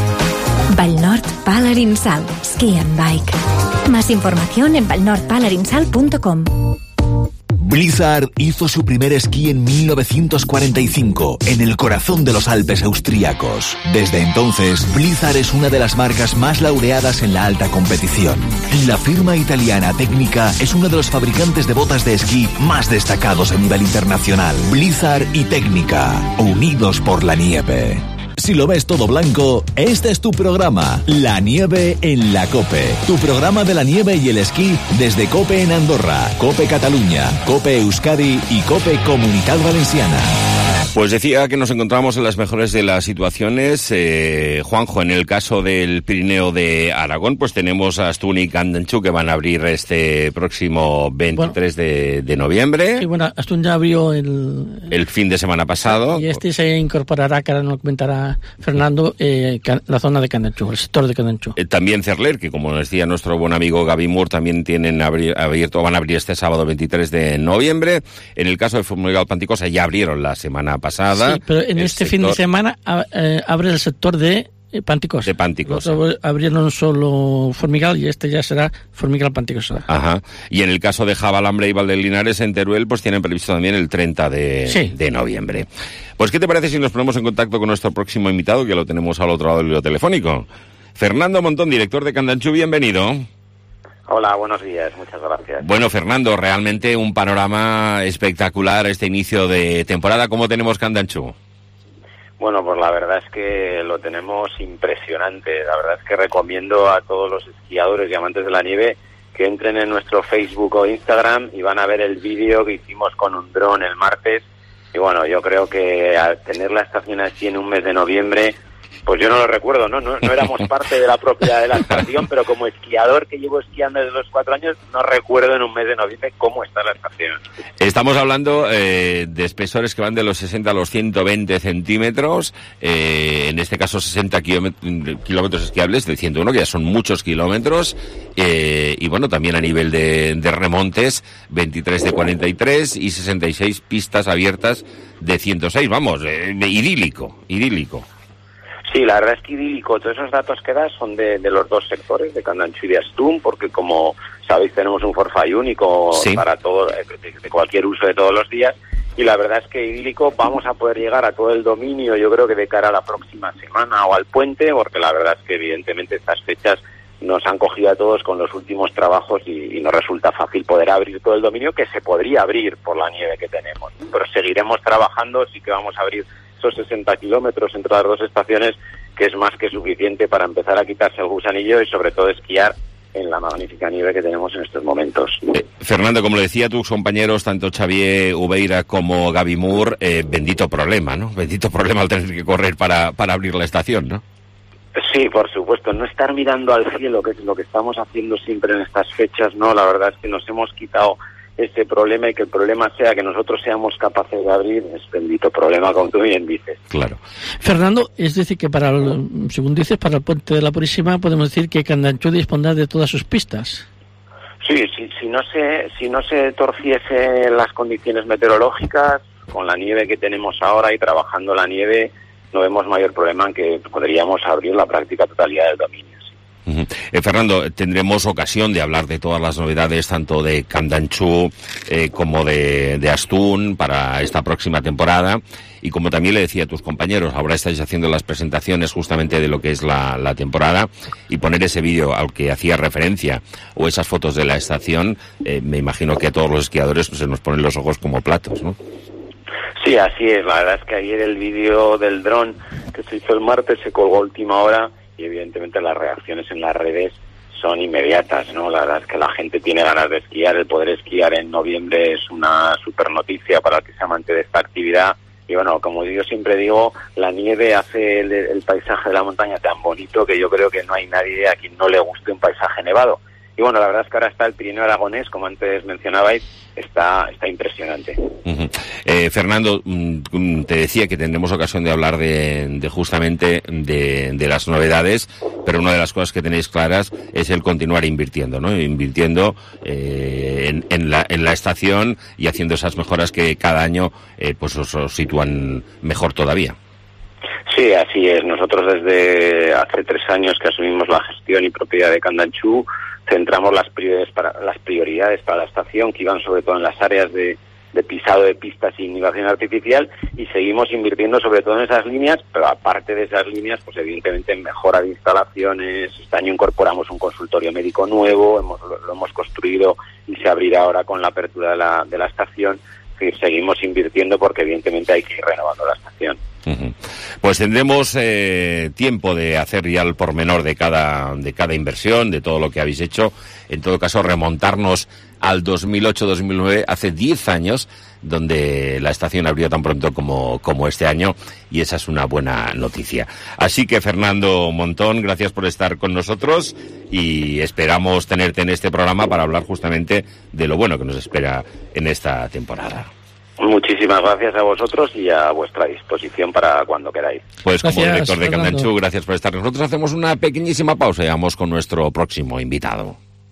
Valnord Palarinsal Ski and Bike. Más información en valnord palarinsal punto com. Blizzard hizo su primer esquí en mil novecientos cuarenta y cinco, en el corazón de los Alpes austríacos. Desde entonces, Blizzard es una de las marcas más laureadas en la alta competición. La firma italiana Técnica es uno de los fabricantes de botas de esquí más destacados a nivel internacional. Blizzard y Técnica, unidos por la nieve. Si lo ves todo blanco, este es tu programa, La Nieve en la COPE. Tu programa de la nieve y el esquí desde COPE en Andorra, COPE Cataluña, COPE Euskadi y COPE Comunitat Valenciana. Pues decía que nos encontramos en las mejores de las situaciones. Eh, Juanjo, en el caso del Pirineo de Aragón, pues tenemos a Astún y Candanchú que van a abrir este próximo veintitrés bueno, de, de noviembre. Sí, bueno, Astún ya abrió el... El fin de semana pasado. Y este se incorporará, que ahora nos comentará Fernando, eh, la zona de Candanchú, el sector de Candanchú. Eh, también Cerler, que como decía nuestro buen amigo Gaby Moore, también tienen abri- abierto, van a abrir este sábado veintitrés de noviembre. En el caso de Formigal Panticosa ya abrieron la semana pasada. Sí, pero en este sector... fin de semana eh, abre el sector de eh, Panticosa. De Panticosa. Los abrieron solo Formigal y este ya será Formigal Panticosa. Ajá. Y en el caso de Javalambre y Valdelinares en Teruel, pues tienen previsto también el treinta de, sí. de noviembre. Pues, ¿qué te parece si nos ponemos en contacto con nuestro próximo invitado, que lo tenemos al otro lado del hilo telefónico? Fernando Montón, director de Candanchú, bienvenido. Hola, buenos días, muchas gracias. Bueno, Fernando, realmente un panorama espectacular este inicio de temporada. ¿Cómo tenemos Candanchú? Bueno, pues la verdad es que lo tenemos impresionante. La verdad es que recomiendo a todos los esquiadores y amantes de la nieve que entren en nuestro Facebook o Instagram y van a ver el vídeo que hicimos con un dron el martes. Y bueno, yo creo que al tener la estación así en un mes de noviembre, pues yo no lo recuerdo, ¿no? No, no éramos parte de la propiedad de la estación, pero como esquiador que llevo esquiando desde los cuatro años, no recuerdo en un mes de noviembre cómo está la estación. Estamos hablando eh, de espesores que van de los sesenta a los ciento veinte centímetros, eh, en este caso sesenta kilómetros esquiables, de ciento uno, que ya son muchos kilómetros, eh, y bueno, también a nivel de, de remontes, veintitrés de cuarenta y tres y sesenta y seis pistas abiertas de ciento seis, vamos, eh, idílico, idílico. Sí, la verdad es que idílico. Todos esos datos que das son de, de los dos sectores, de Candanchú y de Astún, porque como sabéis tenemos un forfait único sí. para todo, de, de cualquier uso de todos los días, y la verdad es que idílico. Vamos a poder llegar a todo el dominio, yo creo que de cara a la próxima semana o al puente, porque la verdad es que evidentemente estas fechas nos han cogido a todos con los últimos trabajos y, y nos resulta fácil poder abrir todo el dominio, que se podría abrir por la nieve que tenemos, pero seguiremos trabajando, sí que vamos a abrir esos sesenta kilómetros entre las dos estaciones, que es más que suficiente para empezar a quitarse el gusanillo y sobre todo esquiar en la magnífica nieve que tenemos en estos momentos. Eh, Fernando, como le decía a tus compañeros, tanto Xavier Ubeira como Gaby Moore, eh, bendito problema, ¿no? Bendito problema al tener que correr para, para abrir la estación, ¿no? Sí, por supuesto, no estar mirando al cielo, que es lo que estamos haciendo siempre en estas fechas, ¿no? La verdad es que nos hemos quitado este problema, y que el problema sea que nosotros seamos capaces de abrir, es bendito problema, como tú bien dices. Claro. Fernando, es decir que para el, según dices, para el puente de la Purísima podemos decir que Candanchú dispondrá de todas sus pistas. Sí, sí, si no se, si no se torciese las condiciones meteorológicas, con la nieve que tenemos ahora y trabajando la nieve, no vemos mayor problema en que podríamos abrir la práctica totalidad del dominio. Sí. Uh-huh. Eh, Fernando, tendremos ocasión de hablar de todas las novedades, tanto de Candanchú eh, como de, de Astún para esta próxima temporada. Y como también le decía a tus compañeros, ahora estáis haciendo las presentaciones justamente de lo que es la, la temporada, y poner ese vídeo al que hacía referencia o esas fotos de la estación, eh, me imagino que a todos los esquiadores pues, se nos ponen los ojos como platos, ¿no? Sí, así es. La verdad es que ayer el vídeo del dron que se hizo el martes se colgó a última hora y evidentemente las reacciones en las redes son inmediatas, ¿no? La verdad es que la gente tiene ganas de esquiar. El poder esquiar en noviembre es una super noticia para el que sea amante de esta actividad. Y bueno, como yo siempre digo, la nieve hace el, el paisaje de la montaña tan bonito que yo creo que no hay nadie a quien no le guste un paisaje nevado. Y bueno, la verdad es que ahora está el Pirineo Aragonés, como antes mencionabais, está está impresionante. Uh-huh. Eh, Fernando, te decía que tendremos ocasión de hablar de, de justamente de, de las novedades, pero una de las cosas que tenéis claras es el continuar invirtiendo, ¿no? Invirtiendo eh, en, en, la, en la estación y haciendo esas mejoras que cada año eh, pues os, os sitúan mejor todavía. Sí, así es. Nosotros desde hace tres años que asumimos la gestión y propiedad de Candanchú, centramos las prioridades para las prioridades para la estación, que iban sobre todo en las áreas de, de pisado de pistas y innovación artificial, y seguimos invirtiendo sobre todo en esas líneas, pero aparte de esas líneas, pues evidentemente en mejora de instalaciones. Este año incorporamos un consultorio médico nuevo, hemos, lo, lo hemos construido y se abrirá ahora con la apertura de la, de la estación. Es decir, seguimos invirtiendo porque evidentemente hay que ir renovando la estación. Uh-huh. Pues tendremos eh, tiempo de hacer ya el pormenor de cada de cada inversión, de todo lo que habéis hecho. En todo caso, remontarnos al dos mil ocho dos mil nueve, hace diez años, donde la estación abrió tan pronto como, como este año, y esa es una buena noticia. Así que, Fernando Montón, gracias por estar con nosotros y esperamos tenerte en este programa para hablar justamente de lo bueno que nos espera en esta temporada. Muchísimas gracias a vosotros y a vuestra disposición para cuando queráis. Pues como Gracias, director de Fernando. Candanchú, gracias por estar. Nosotros hacemos una pequeñísima pausa y vamos con nuestro próximo invitado.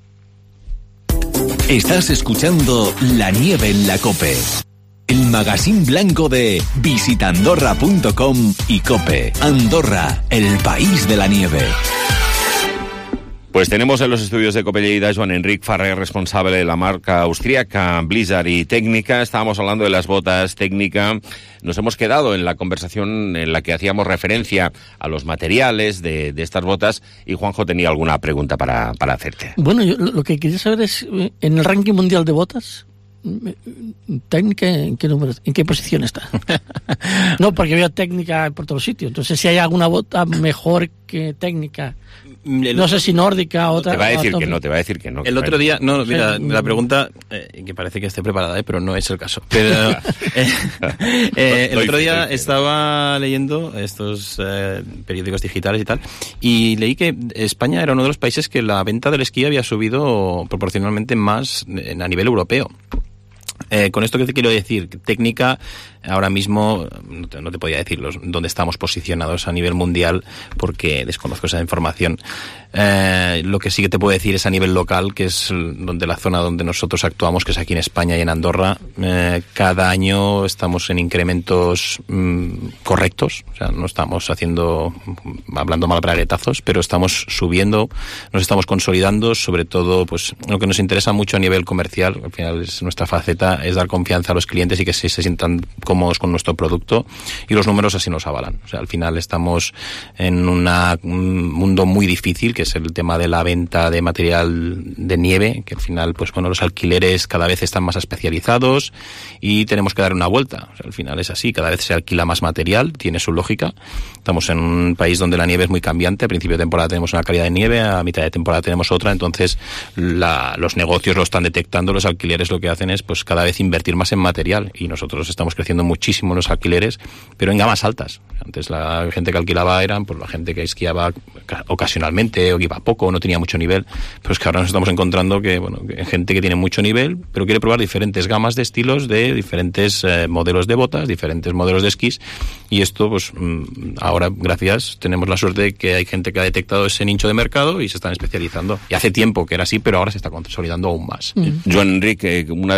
Estás escuchando La Nieve en la COPE, el magazín blanco de visita andorra punto com y COPE. Andorra, el país de la nieve. Pues tenemos en los estudios de Cope Lleida a Joan Enric Farrer, responsable de la marca austríaca Blizzard y Técnica. Estábamos hablando de las botas Técnica. Nos hemos quedado en la conversación en la que hacíamos referencia a los materiales de, de estas botas, y Juanjo tenía alguna pregunta para, para hacerte. Bueno, yo lo que quería saber es, en el ranking mundial de botas, Técnica, ¿en qué número, en qué posición está? No, porque veo Técnica por todos sitios. Entonces, si hay alguna bota mejor que Técnica, no sé si nórdica o otra. Te va a decir que no, te va a decir que no. El otro día, no, mira, la pregunta, eh, que parece que esté preparada, eh, pero no es el caso. Pero, eh, eh, el otro día estaba leyendo estos eh, periódicos digitales y tal, y leí que España era uno de los países que la venta del esquí había subido proporcionalmente más en, a nivel europeo. Eh, con esto que te quiero decir, Técnica ahora mismo no te, no te podía decir los, dónde estamos posicionados a nivel mundial porque desconozco esa información. Eh, lo que sí que te puedo decir es a nivel local, que es donde la zona donde nosotros actuamos, que es aquí en España y en Andorra. Eh, cada año estamos en incrementos mmm, correctos, o sea, no estamos haciendo, hablando mal braguetazos, pero estamos subiendo, nos estamos consolidando, sobre todo, pues lo que nos interesa mucho a nivel comercial, al final es nuestra faceta, es dar confianza a los clientes y que se, se sientan cómodos con nuestro producto, y los números así nos avalan. O sea, al final estamos en una, un mundo muy difícil, que es el tema de la venta de material de nieve, que al final, pues bueno, los alquileres cada vez están más especializados y tenemos que dar una vuelta. O sea, al final es así, cada vez se alquila más material, tiene su lógica. Estamos en un país donde la nieve es muy cambiante, a principio de temporada tenemos una calidad de nieve, a mitad de temporada tenemos otra, entonces la, los negocios lo están detectando, los alquileres lo que hacen es pues cada vez invertir más en material, y nosotros estamos creciendo muchísimo en los alquileres, pero en gamas altas. Antes la gente que alquilaba eran pues la gente que esquiaba ocasionalmente o que iba poco o no tenía mucho nivel, pero es que ahora nos estamos encontrando que, bueno, que gente que tiene mucho nivel pero quiere probar diferentes gamas de estilos, de diferentes eh, modelos de botas, diferentes modelos de esquís, y esto pues ahora, gracias, tenemos la suerte de que hay gente que ha detectado ese nicho de mercado y se están especializando, y hace tiempo que era así, pero ahora se está consolidando aún más. Mm. Joan Enric, eh, una de las características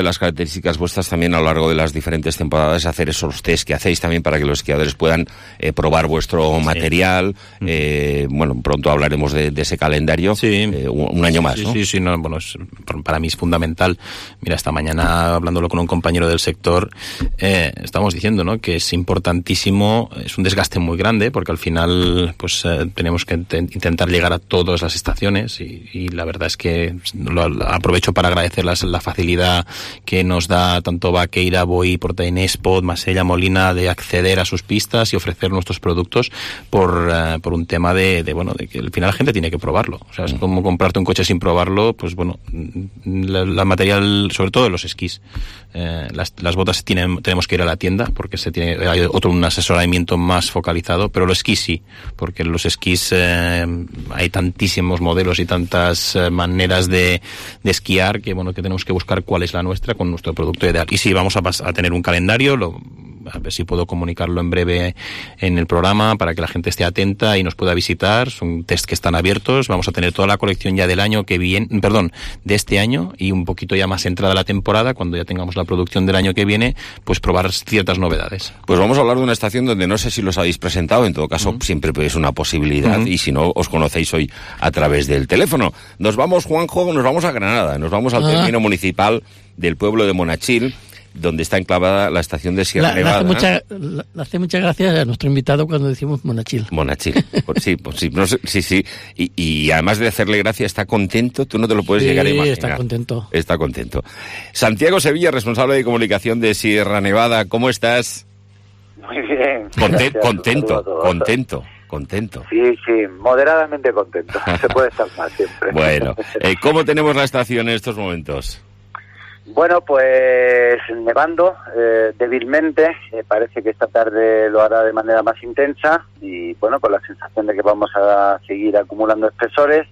características vuestras también a lo largo de las diferentes temporadas, hacer esos test que hacéis también para que los esquiadores puedan eh, probar vuestro sí. material. Eh, bueno, pronto hablaremos de, de ese calendario. Sí. Eh, un, un año más, sí, ¿no? Sí, sí, no, bueno, es, para mí es fundamental. Mira, esta mañana, hablándolo con un compañero del sector, eh, estamos diciendo, ¿no?, que es importantísimo, es un desgaste muy grande, porque al final, pues, eh, tenemos que intentar llegar a todas las estaciones y, y la verdad es que lo, lo aprovecho para agradecer las, la facilidad que nos da tanto Vaqueira, Boí, Portainespot, Masella, Molina, de acceder a sus pistas y ofrecer nuestros productos por, uh, por un tema de, de, bueno, de que al final la gente tiene que probarlo. O sea, es como comprarte un coche sin probarlo, pues bueno, la, la material, sobre todo los esquís, eh, las, las botas tienen, tenemos que ir a la tienda porque se tiene, hay otro, un asesoramiento más focalizado, pero los esquís sí, porque los esquís eh, hay tantísimos modelos y tantas eh, maneras de, de esquiar que bueno, que tenemos que buscar cuál es la nuestra con nuestro producto ideal. Y sí, vamos a, a tener un calendario, lo, a ver si puedo comunicarlo en breve en el programa para que la gente esté atenta y nos pueda visitar. Son test que están abiertos. Vamos a tener toda la colección ya del año que viene, perdón, de este año y un poquito ya más entrada la temporada, cuando ya tengamos la producción del año que viene, pues probar ciertas novedades. Pues vamos a hablar de una estación donde no sé si los habéis presentado, en todo caso uh-huh. siempre es una posibilidad uh-huh. y si no os conocéis hoy a través del teléfono. Nos vamos, Juanjo, nos vamos a Granada, nos vamos al uh-huh. término municipal del pueblo de Monachil, donde está enclavada la estación de Sierra la, Nevada. Le hace, mucha, la, le hace muchas gracias a nuestro invitado cuando decimos Monachil. Monachil, pues sí, pues sí, no sé, sí, sí. Y, y además de hacerle gracia, está contento, tú no te lo puedes sí, llegar a imaginar. está contento. Está contento. Santiago Sevilla, responsable de comunicación de Sierra Nevada, ¿cómo estás? Muy bien. Conten, contento, contento. Contento. Sí, sí, moderadamente contento. Se puede estar mal siempre. Bueno, eh, ¿cómo tenemos la estación en estos momentos? Bueno, pues nevando eh, débilmente, eh, parece que esta tarde lo hará de manera más intensa y bueno, con la sensación de que vamos a seguir acumulando espesores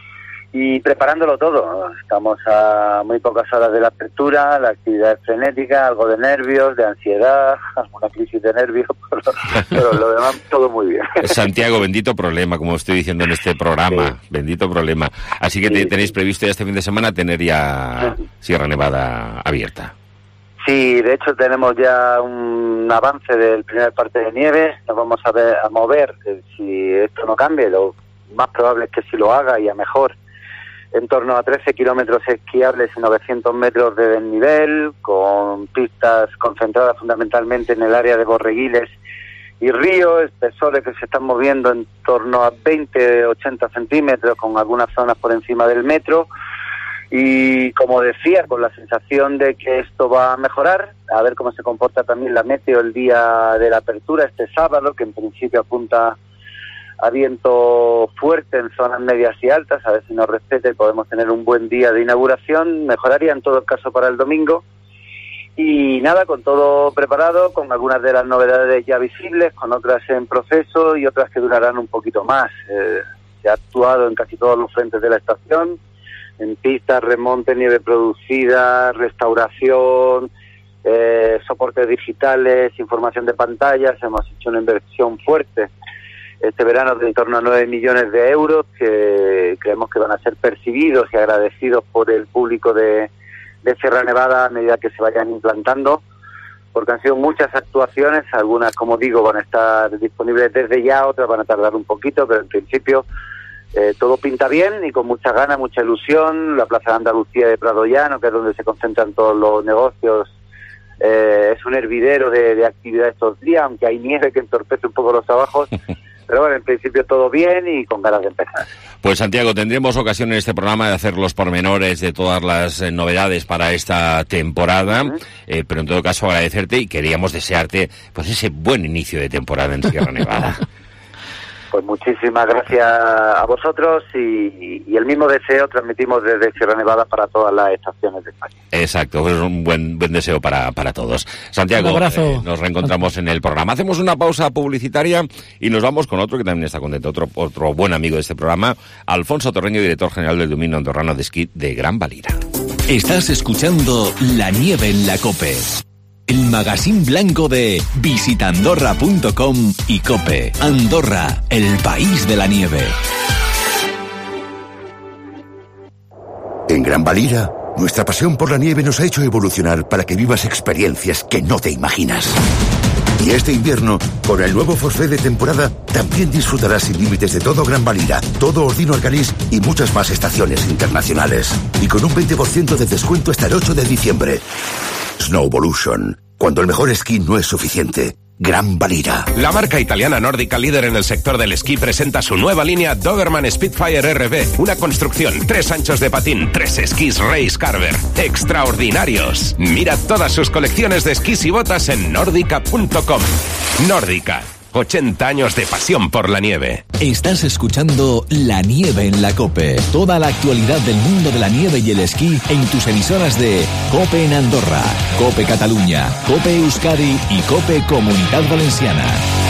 y preparándolo todo. Estamos a muy pocas horas de la apertura, la actividad es frenética, algo de nervios, de ansiedad, alguna crisis de nervios, pero, pero lo demás todo muy bien. Santiago, bendito problema, como estoy diciendo en este programa, sí. bendito problema. Así que sí, te, tenéis previsto ya este fin de semana tener ya sí. Sierra Nevada abierta. Sí, de hecho tenemos ya un avance del primer parte de nieve, nos vamos a, ver, a mover, si esto no cambia, lo más probable es que sí lo haga y a mejor, en torno a trece kilómetros esquiables y novecientos metros de desnivel, con pistas concentradas fundamentalmente en el área de Borreguiles y Río, espesores que se están moviendo en torno a veinte a ochenta centímetros, con algunas zonas por encima del metro. Y como decía, con la sensación de que esto va a mejorar, a ver cómo se comporta también la meteo el día de la apertura, este sábado, que en principio apunta a viento fuerte en zonas medias y altas, a ver si nos respeta y podemos tener un buen día de inauguración. Mejoraría en todo el caso para el domingo. Y nada, con todo preparado, con algunas de las novedades ya visibles, con otras en proceso y otras que durarán un poquito más. Eh, se ha actuado en casi todos los frentes de la estación, en pistas, remonte, nieve producida, restauración, eh, soportes digitales, información de pantallas. Hemos hecho una inversión fuerte este verano de en torno a nueve millones de euros que creemos que van a ser percibidos y agradecidos por el público de, de Sierra Nevada a medida que se vayan implantando, porque han sido muchas actuaciones, algunas, como digo, van a estar disponibles desde ya, otras van a tardar un poquito, pero en principio eh, todo pinta bien y con mucha ganas, mucha ilusión. La Plaza de Andalucía de Prado Llano, que es donde se concentran todos los negocios, eh, es un hervidero de, de actividad estos días, aunque hay nieve que entorpece un poco los trabajos. Pero bueno, en principio todo bien y con ganas de empezar. Pues Santiago, tendremos ocasión en este programa de hacer los pormenores de todas las eh, novedades para esta temporada, uh-huh. eh, pero en todo caso agradecerte y queríamos desearte pues ese buen inicio de temporada en Sierra Nevada. Pues muchísimas gracias a vosotros y, y el mismo deseo transmitimos desde Sierra Nevada para todas las estaciones de España. Exacto, pues un buen buen deseo para, para todos. Santiago, un abrazo. Eh, nos reencontramos en el programa. Hacemos una pausa publicitaria y nos vamos con otro que también está contento, otro, otro buen amigo de este programa, Alfonso Torreño, director general del dominio andorrano de esquí de Gran Valira. Estás escuchando La Nieve en la COPE, el magazín blanco de visita andorra punto com y COPE. Andorra, el país de la nieve. En Gran Valira Nuestra pasión por la nieve nos ha hecho evolucionar para que vivas experiencias que no te imaginas. Y este invierno, con el nuevo Forfait de temporada, también disfrutarás sin límites de todo Gran Valira, todo Ordino Alcanís y muchas más estaciones internacionales. Y con un veinte por ciento de descuento hasta el ocho de diciembre. Snowvolution. Cuando el mejor esquí no es suficiente. Gran Valira. La marca italiana nórdica líder en el sector del esquí presenta su nueva línea Doberman Spitfire R B. Una construcción, tres anchos de patín, tres esquís Race Carver. Extraordinarios. Mira todas sus colecciones de esquís y botas en nórdica punto com. Nórdica. ochenta años de pasión por la nieve. Estás escuchando La Nieve en la COPE. Toda la actualidad del mundo de la nieve y el esquí en tus emisoras de COPE en Andorra, COPE Cataluña, COPE Euskadi y COPE Comunidad Valenciana.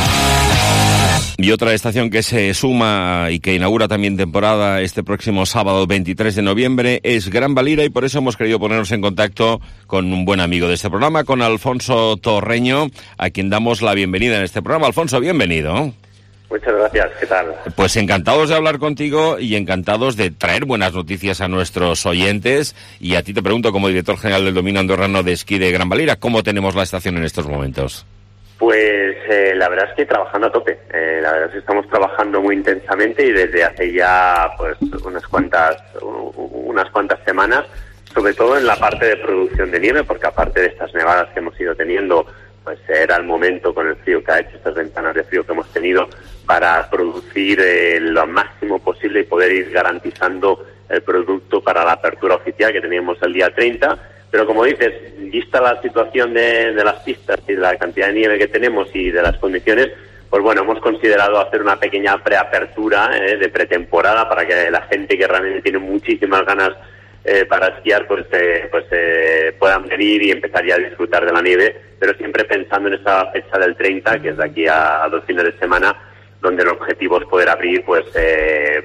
Y otra estación que se suma y que inaugura también temporada este próximo sábado veintitrés de noviembre es Gran Valira, y por eso hemos querido ponernos en contacto con un buen amigo de este programa, con Alfonso Torreño, a quien damos la bienvenida en este programa. Alfonso, bienvenido. Muchas gracias, ¿qué tal? Pues encantados de hablar contigo y encantados de traer buenas noticias a nuestros oyentes. Y a ti te pregunto, como director general del dominio andorrano de esquí de Gran Valira, ¿cómo tenemos la estación en estos momentos? Pues eh, la verdad es que trabajando a tope. Eh, la verdad es que estamos trabajando muy intensamente y desde hace ya pues unas cuantas unas cuantas semanas, sobre todo en la parte de producción de nieve, porque aparte de estas nevadas que hemos ido teniendo, pues era el momento con el frío que ha hecho, estas ventanas de frío que hemos tenido, para producir eh, lo máximo posible y poder ir garantizando el producto para la apertura oficial que teníamos el día treinta. Pero como dices, vista la situación de, de las pistas y de la cantidad de nieve que tenemos y de las condiciones, pues bueno, hemos considerado hacer una pequeña preapertura eh, de pretemporada para que la gente que realmente tiene muchísimas ganas eh, para esquiar, pues, eh, pues eh, puedan venir y empezar ya a disfrutar de la nieve, pero siempre pensando en esa fecha del treinta, que es de aquí a, a dos fines de semana, donde el objetivo es poder abrir, pues eh,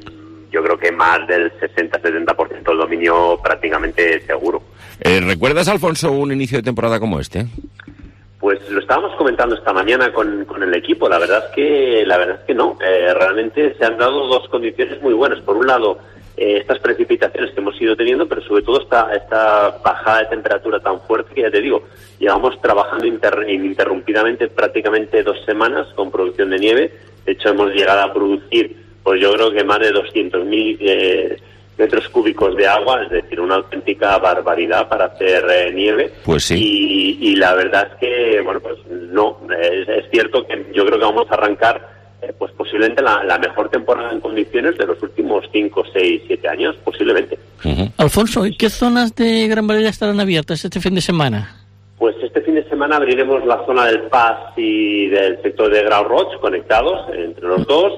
yo creo que más del sesenta a setenta por ciento del dominio prácticamente seguro. Eh, ¿Recuerdas, Alfonso, un inicio de temporada como este? Pues lo estábamos comentando esta mañana con, con el equipo. La verdad es que la verdad es que no. Eh, realmente se han dado dos condiciones muy buenas. Por un lado, eh, estas precipitaciones que hemos ido teniendo, pero sobre todo esta, esta bajada de temperatura tan fuerte que ya te digo, llevamos trabajando inter, ininterrumpidamente prácticamente dos semanas con producción de nieve. De hecho, hemos llegado a producir, pues yo creo que más de doscientos mil eh, metros cúbicos de agua, es decir, una auténtica barbaridad para hacer eh, nieve. Pues sí. Y, y la verdad es que, bueno, pues no, es, es cierto que yo creo que vamos a arrancar eh, pues posiblemente la, la mejor temporada en condiciones de los últimos cinco, seis, siete años, posiblemente. Uh-huh. Alfonso, ¿qué zonas de Gran Valira estarán abiertas este fin de semana? Pues este fin de semana abriremos la zona del Pas y del sector de Grau Roig, conectados entre los dos.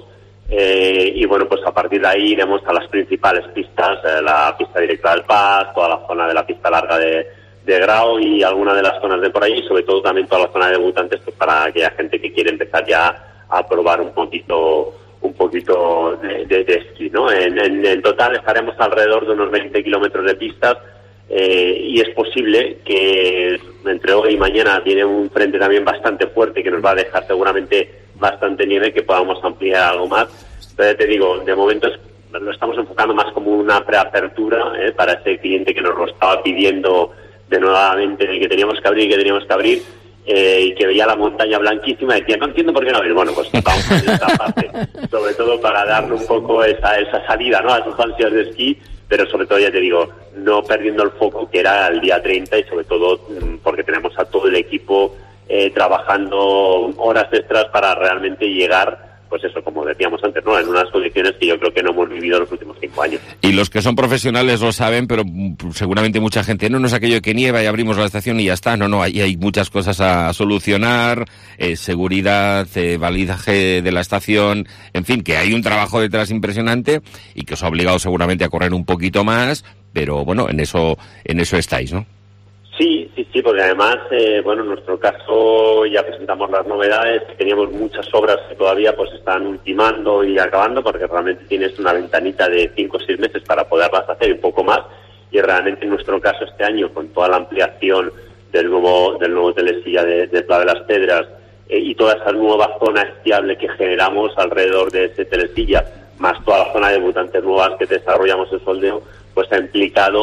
Eh, y bueno, pues a partir de ahí iremos a las principales pistas, eh, la pista directa del Pas, toda la zona de la pista larga de, de Grau y alguna de las zonas de por ahí, y sobre todo también toda la zona de debutantes, pues para aquella gente que quiere empezar ya a probar un poquito un poquito de, de, de esquí, ¿no? En, en, en total estaremos alrededor de unos veinte kilómetros de pistas, eh, y es posible que entre hoy y mañana viene un frente también bastante fuerte que nos va a dejar seguramente bastante nieve, que podamos ampliar algo más. Pero te digo, de momento es, lo estamos enfocando más como una preapertura eh, para ese cliente que nos lo estaba pidiendo de nuevamente, de que teníamos que abrir y que teníamos que abrir, eh, y que veía la montaña blanquísima y decía, no entiendo por qué no abrir. Bueno, pues vamos a hacer esta parte, sobre todo para darle un poco esa, esa salida, ¿no?, a sus ansias de esquí, pero sobre todo, ya te digo, no perdiendo el foco que era el día treinta, y sobre todo porque tenemos a todo el equipo Eh, trabajando horas extras para realmente llegar, pues eso, como decíamos antes, ¿no?, en unas condiciones que yo creo que no hemos vivido en los últimos cinco años. Y los que son profesionales lo saben, pero seguramente mucha gente, no, no es aquello que nieva y abrimos la estación y ya está, no, no, ahí hay muchas cosas a solucionar, eh, seguridad, eh, validaje de la estación, en fin, que hay un trabajo detrás impresionante y que os ha obligado seguramente a correr un poquito más, pero bueno, en eso, en eso estáis, ¿no? Sí, sí, sí, porque además, eh, bueno, en nuestro caso ya presentamos las novedades, teníamos muchas obras que todavía pues están ultimando y acabando, porque realmente tienes una ventanita de cinco o seis meses para poderlas hacer, un poco más, y realmente en nuestro caso este año, con toda la ampliación del nuevo del nuevo telesilla de, de Pla de las Pedras eh, y toda esa nueva zona esquiable que generamos alrededor de ese telesilla, más toda la zona de debutantes nuevas que desarrollamos en Soldeo, pues ha implicado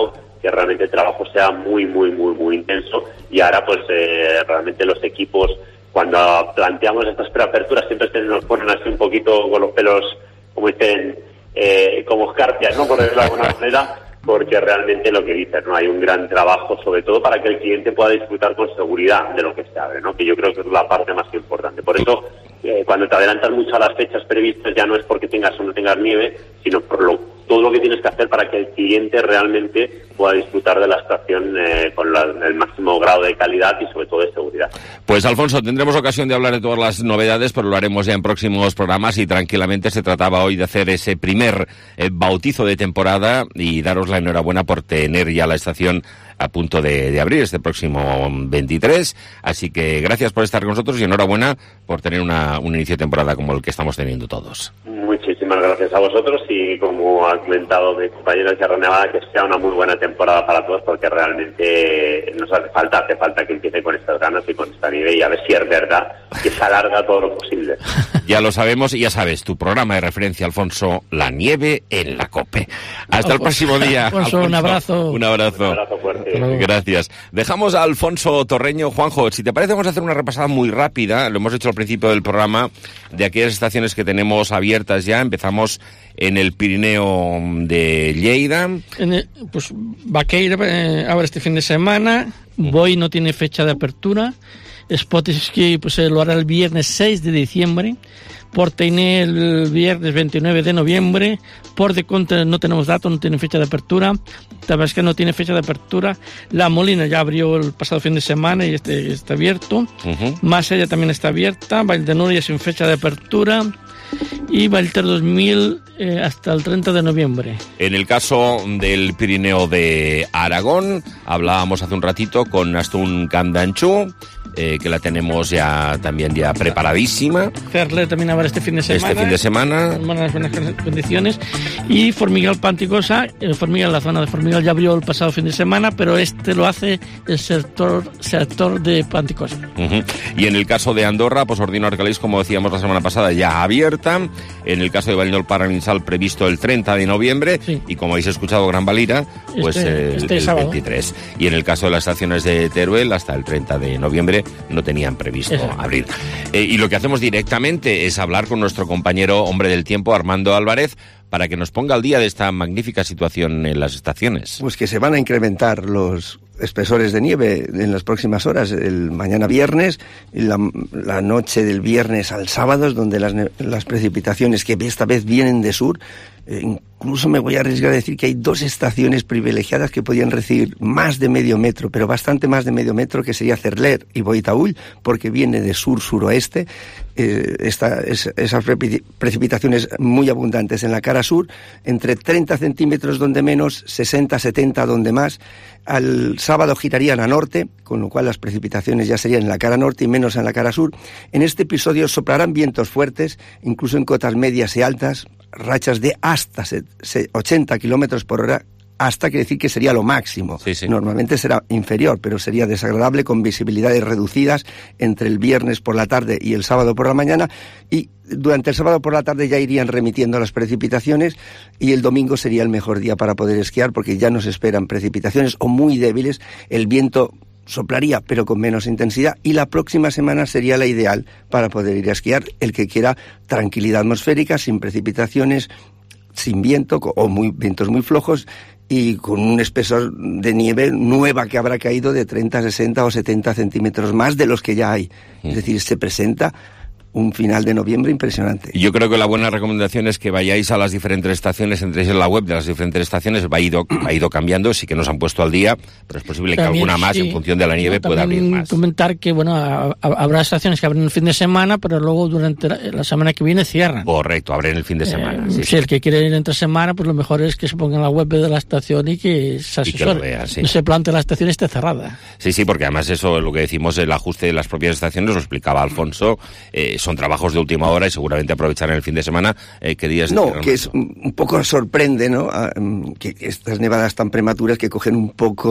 que realmente el trabajo sea muy, muy, muy, muy intenso. Y ahora, pues, eh, realmente los equipos, cuando planteamos estas preaperturas, siempre se nos ponen así un poquito con los pelos, como dicen, eh, como escarpias, ¿no? Por decirlo de alguna manera, porque realmente lo que dices, ¿no? Hay un gran trabajo, sobre todo para que el cliente pueda disfrutar con seguridad de lo que se abre, ¿no? Que yo creo que es la parte más importante. Por eso, eh, cuando te adelantas mucho a las fechas previstas, ya no es porque tengas o no tengas nieve, sino por lo todo lo que tienes que hacer para que el cliente realmente pueda disfrutar de la estación eh, con la, el máximo grado de calidad y sobre todo de seguridad. Pues Alfonso, tendremos ocasión de hablar de todas las novedades, pero lo haremos ya en próximos programas y tranquilamente se trataba hoy de hacer ese primer eh, bautizo de temporada y daros la enhorabuena por tener ya la estación a punto de, de abrir este próximo veintitrés, así que gracias por estar con nosotros y enhorabuena por tener una, un inicio de temporada como el que estamos teniendo todos. Muchísimas gracias a vosotros y, como ha comentado mi compañero de Sierra Nevada, que sea una muy buena temporada para todos, porque realmente nos hace falta, hace falta que empiece con estas ganas y con esta nieve y a ver si es verdad que se alarga todo lo posible. Ya lo sabemos y ya sabes, tu programa de referencia, Alfonso, La Nieve en la COPE. Hasta el próximo día. Alfonso, Alfonso, un abrazo. Un abrazo. Un abrazo fuerte. Gracias. Dejamos a Alfonso Torreño. Juanjo, si te parece, vamos a hacer una repasada muy rápida, lo hemos hecho al principio del programa, de aquellas estaciones que tenemos abiertas ya. Empezamos en el Pirineo de Lleida. En el, pues Vaqueira eh, abre este fin de semana. Boy no tiene fecha de apertura. Spot Ski pues eh, lo hará el viernes seis de diciembre. Porteiné el viernes veintinueve de noviembre. Port de Conte no tenemos datos, no tiene fecha de apertura. Tabasco no tiene fecha de apertura. La Molina ya abrió el pasado fin de semana y este está abierto. Uh-huh. Masella también está abierta. Valdenúria sin fecha de apertura. Y Valter dos mil eh, hasta el treinta de noviembre. En el caso del Pirineo de Aragón, hablábamos hace un ratito con Astún Candanchú, eh, que la tenemos ya también ya preparadísima. Cerle también habrá este fin de semana. Este fin de semana. En buenas, buenas condiciones. Y Formigal Panticosa, el Formigal, la zona de Formigal ya abrió el pasado fin de semana, pero este lo hace el sector, sector de Panticosa. Uh-huh. Y en el caso de Andorra, pues Ordino Arcalís, como decíamos la semana pasada, ya abierta. En el caso de Vallnol Paraninsal, previsto el treinta de noviembre, sí. Y como habéis escuchado, Gran Valira, pues este, el, este el veintitrés. Y en el caso de las estaciones de Teruel, hasta el treinta de noviembre no tenían previsto Exacto. abrir. Eh, y lo que hacemos directamente es hablar con nuestro compañero hombre del tiempo, Armando Álvarez, para que nos ponga al día de esta magnífica situación en las estaciones. Pues que se van a incrementar los espesores de nieve en las próximas horas, el mañana viernes, la, la noche del viernes al sábado, es donde las, las precipitaciones que esta vez vienen de sur, eh, incluso me voy a arriesgar a decir que hay dos estaciones privilegiadas que podían recibir más de medio metro, pero bastante más de medio metro, que sería Cerler y Boitaúl, porque viene de sur-suroeste. Eh, esta, es, esas precipitaciones muy abundantes en la cara sur, entre treinta centímetros donde menos, sesenta, setenta donde más. Al sábado girarían a norte, con lo cual las precipitaciones ya serían en la cara norte y menos en la cara sur. En este episodio soplarán vientos fuertes, incluso en cotas medias y altas, rachas de hasta ochenta kilómetros por hora, hasta que decir que sería lo máximo. Sí, sí. Normalmente será inferior, pero sería desagradable, con visibilidades reducidas entre el viernes por la tarde y el sábado por la mañana, y durante el sábado por la tarde ya irían remitiendo las precipitaciones, y el domingo sería el mejor día para poder esquiar, porque ya nos esperan precipitaciones o muy débiles. El viento soplaría, pero con menos intensidad, y la próxima semana sería la ideal para poder ir a esquiar, el que quiera tranquilidad atmosférica, sin precipitaciones, sin viento o muy vientos muy flojos, y con un espesor de nieve nueva que habrá caído de treinta, sesenta o setenta centímetros más de los que ya hay. Mm. Es decir, se presenta un final de noviembre impresionante. Yo creo que la buena recomendación es que vayáis a las diferentes estaciones, entréis en la web de las diferentes estaciones, va ido, ha ido cambiando, sí que nos han puesto al día, pero es posible también, que alguna más, sí, en función de la nieve, pueda abrir más. Comentar que, bueno, a, a, habrá estaciones que abren el fin de semana, pero luego durante la, la semana que viene cierran. Correcto, abren el fin de semana. Eh, sí, si sí. el que quiere ir entre semana, pues lo mejor es que se ponga en la web de la estación y que se asesore. Y que lo vea, sí. No se plante la estación esté cerrada. Sí, sí, porque además eso, lo que decimos, el ajuste de las propias estaciones, lo explicaba Alfonso, eh, son trabajos de última hora y seguramente aprovecharán el fin de semana. Eh, ¿qué días? No, que es un poco sorprende, ¿no? A, que estas nevadas tan prematuras que cogen un poco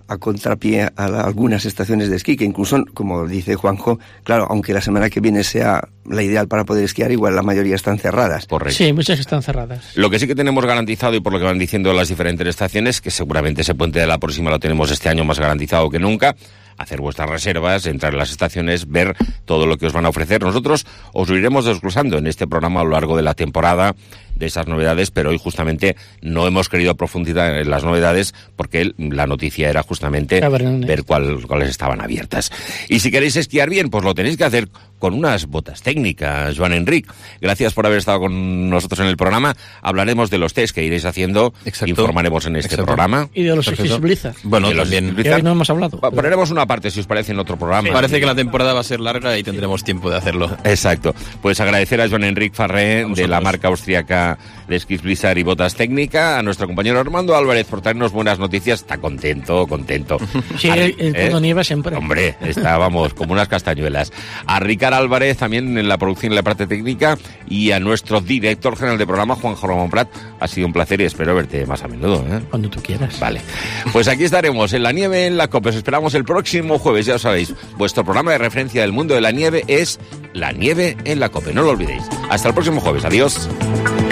a contrapié a la, algunas estaciones de esquí, que incluso, como dice Juanjo, claro, aunque la semana que viene sea la ideal para poder esquiar, igual la mayoría están cerradas. Correcto. Sí, muchas están cerradas. Lo que sí que tenemos garantizado, y por lo que van diciendo las diferentes estaciones, que seguramente ese puente de la próxima lo tenemos este año más garantizado que nunca, hacer vuestras reservas, entrar en las estaciones, ver todo lo que os van a ofrecer. Nosotros os lo iremos desglosando en este programa a lo largo de la temporada de esas novedades, pero hoy justamente no hemos querido profundizar en las novedades porque la noticia era justamente ver cuál, cuáles estaban abiertas. Y si queréis esquiar bien, pues lo tenéis que hacer con unas botas técnicas, Joan Enric. Gracias por haber estado con nosotros en el programa. Hablaremos de los test que iréis haciendo, Exacto. informaremos en este Exacto. programa. Y de los esquís Blizzard. Bueno, también. Blizzard. No hemos hablado. Pero... Poneremos una parte, si os parece, en otro programa. Sí, parece que la temporada va a ser larga y tendremos tiempo de hacerlo. Exacto. Pues agradecer a Joan Enric Farré, de la marca austríaca de esquís Blizzard y botas técnica, a nuestro compañero Armando Álvarez por traernos buenas noticias. Está contento, contento. Sí, el, el cuando ¿eh? nieva siempre. Hombre, estábamos como unas castañuelas. A Ricard Álvarez también en la producción y la parte técnica, y a nuestro director general de programa, Juan Ramón Prat. Ha sido un placer y espero verte más a menudo, ¿eh? Cuando tú quieras. Vale. Pues aquí estaremos en La Nieve en la COPE. Os esperamos el próximo jueves, ya lo sabéis. Vuestro programa de referencia del mundo de la nieve es La Nieve en la COPE. No lo olvidéis. Hasta el próximo jueves. Adiós.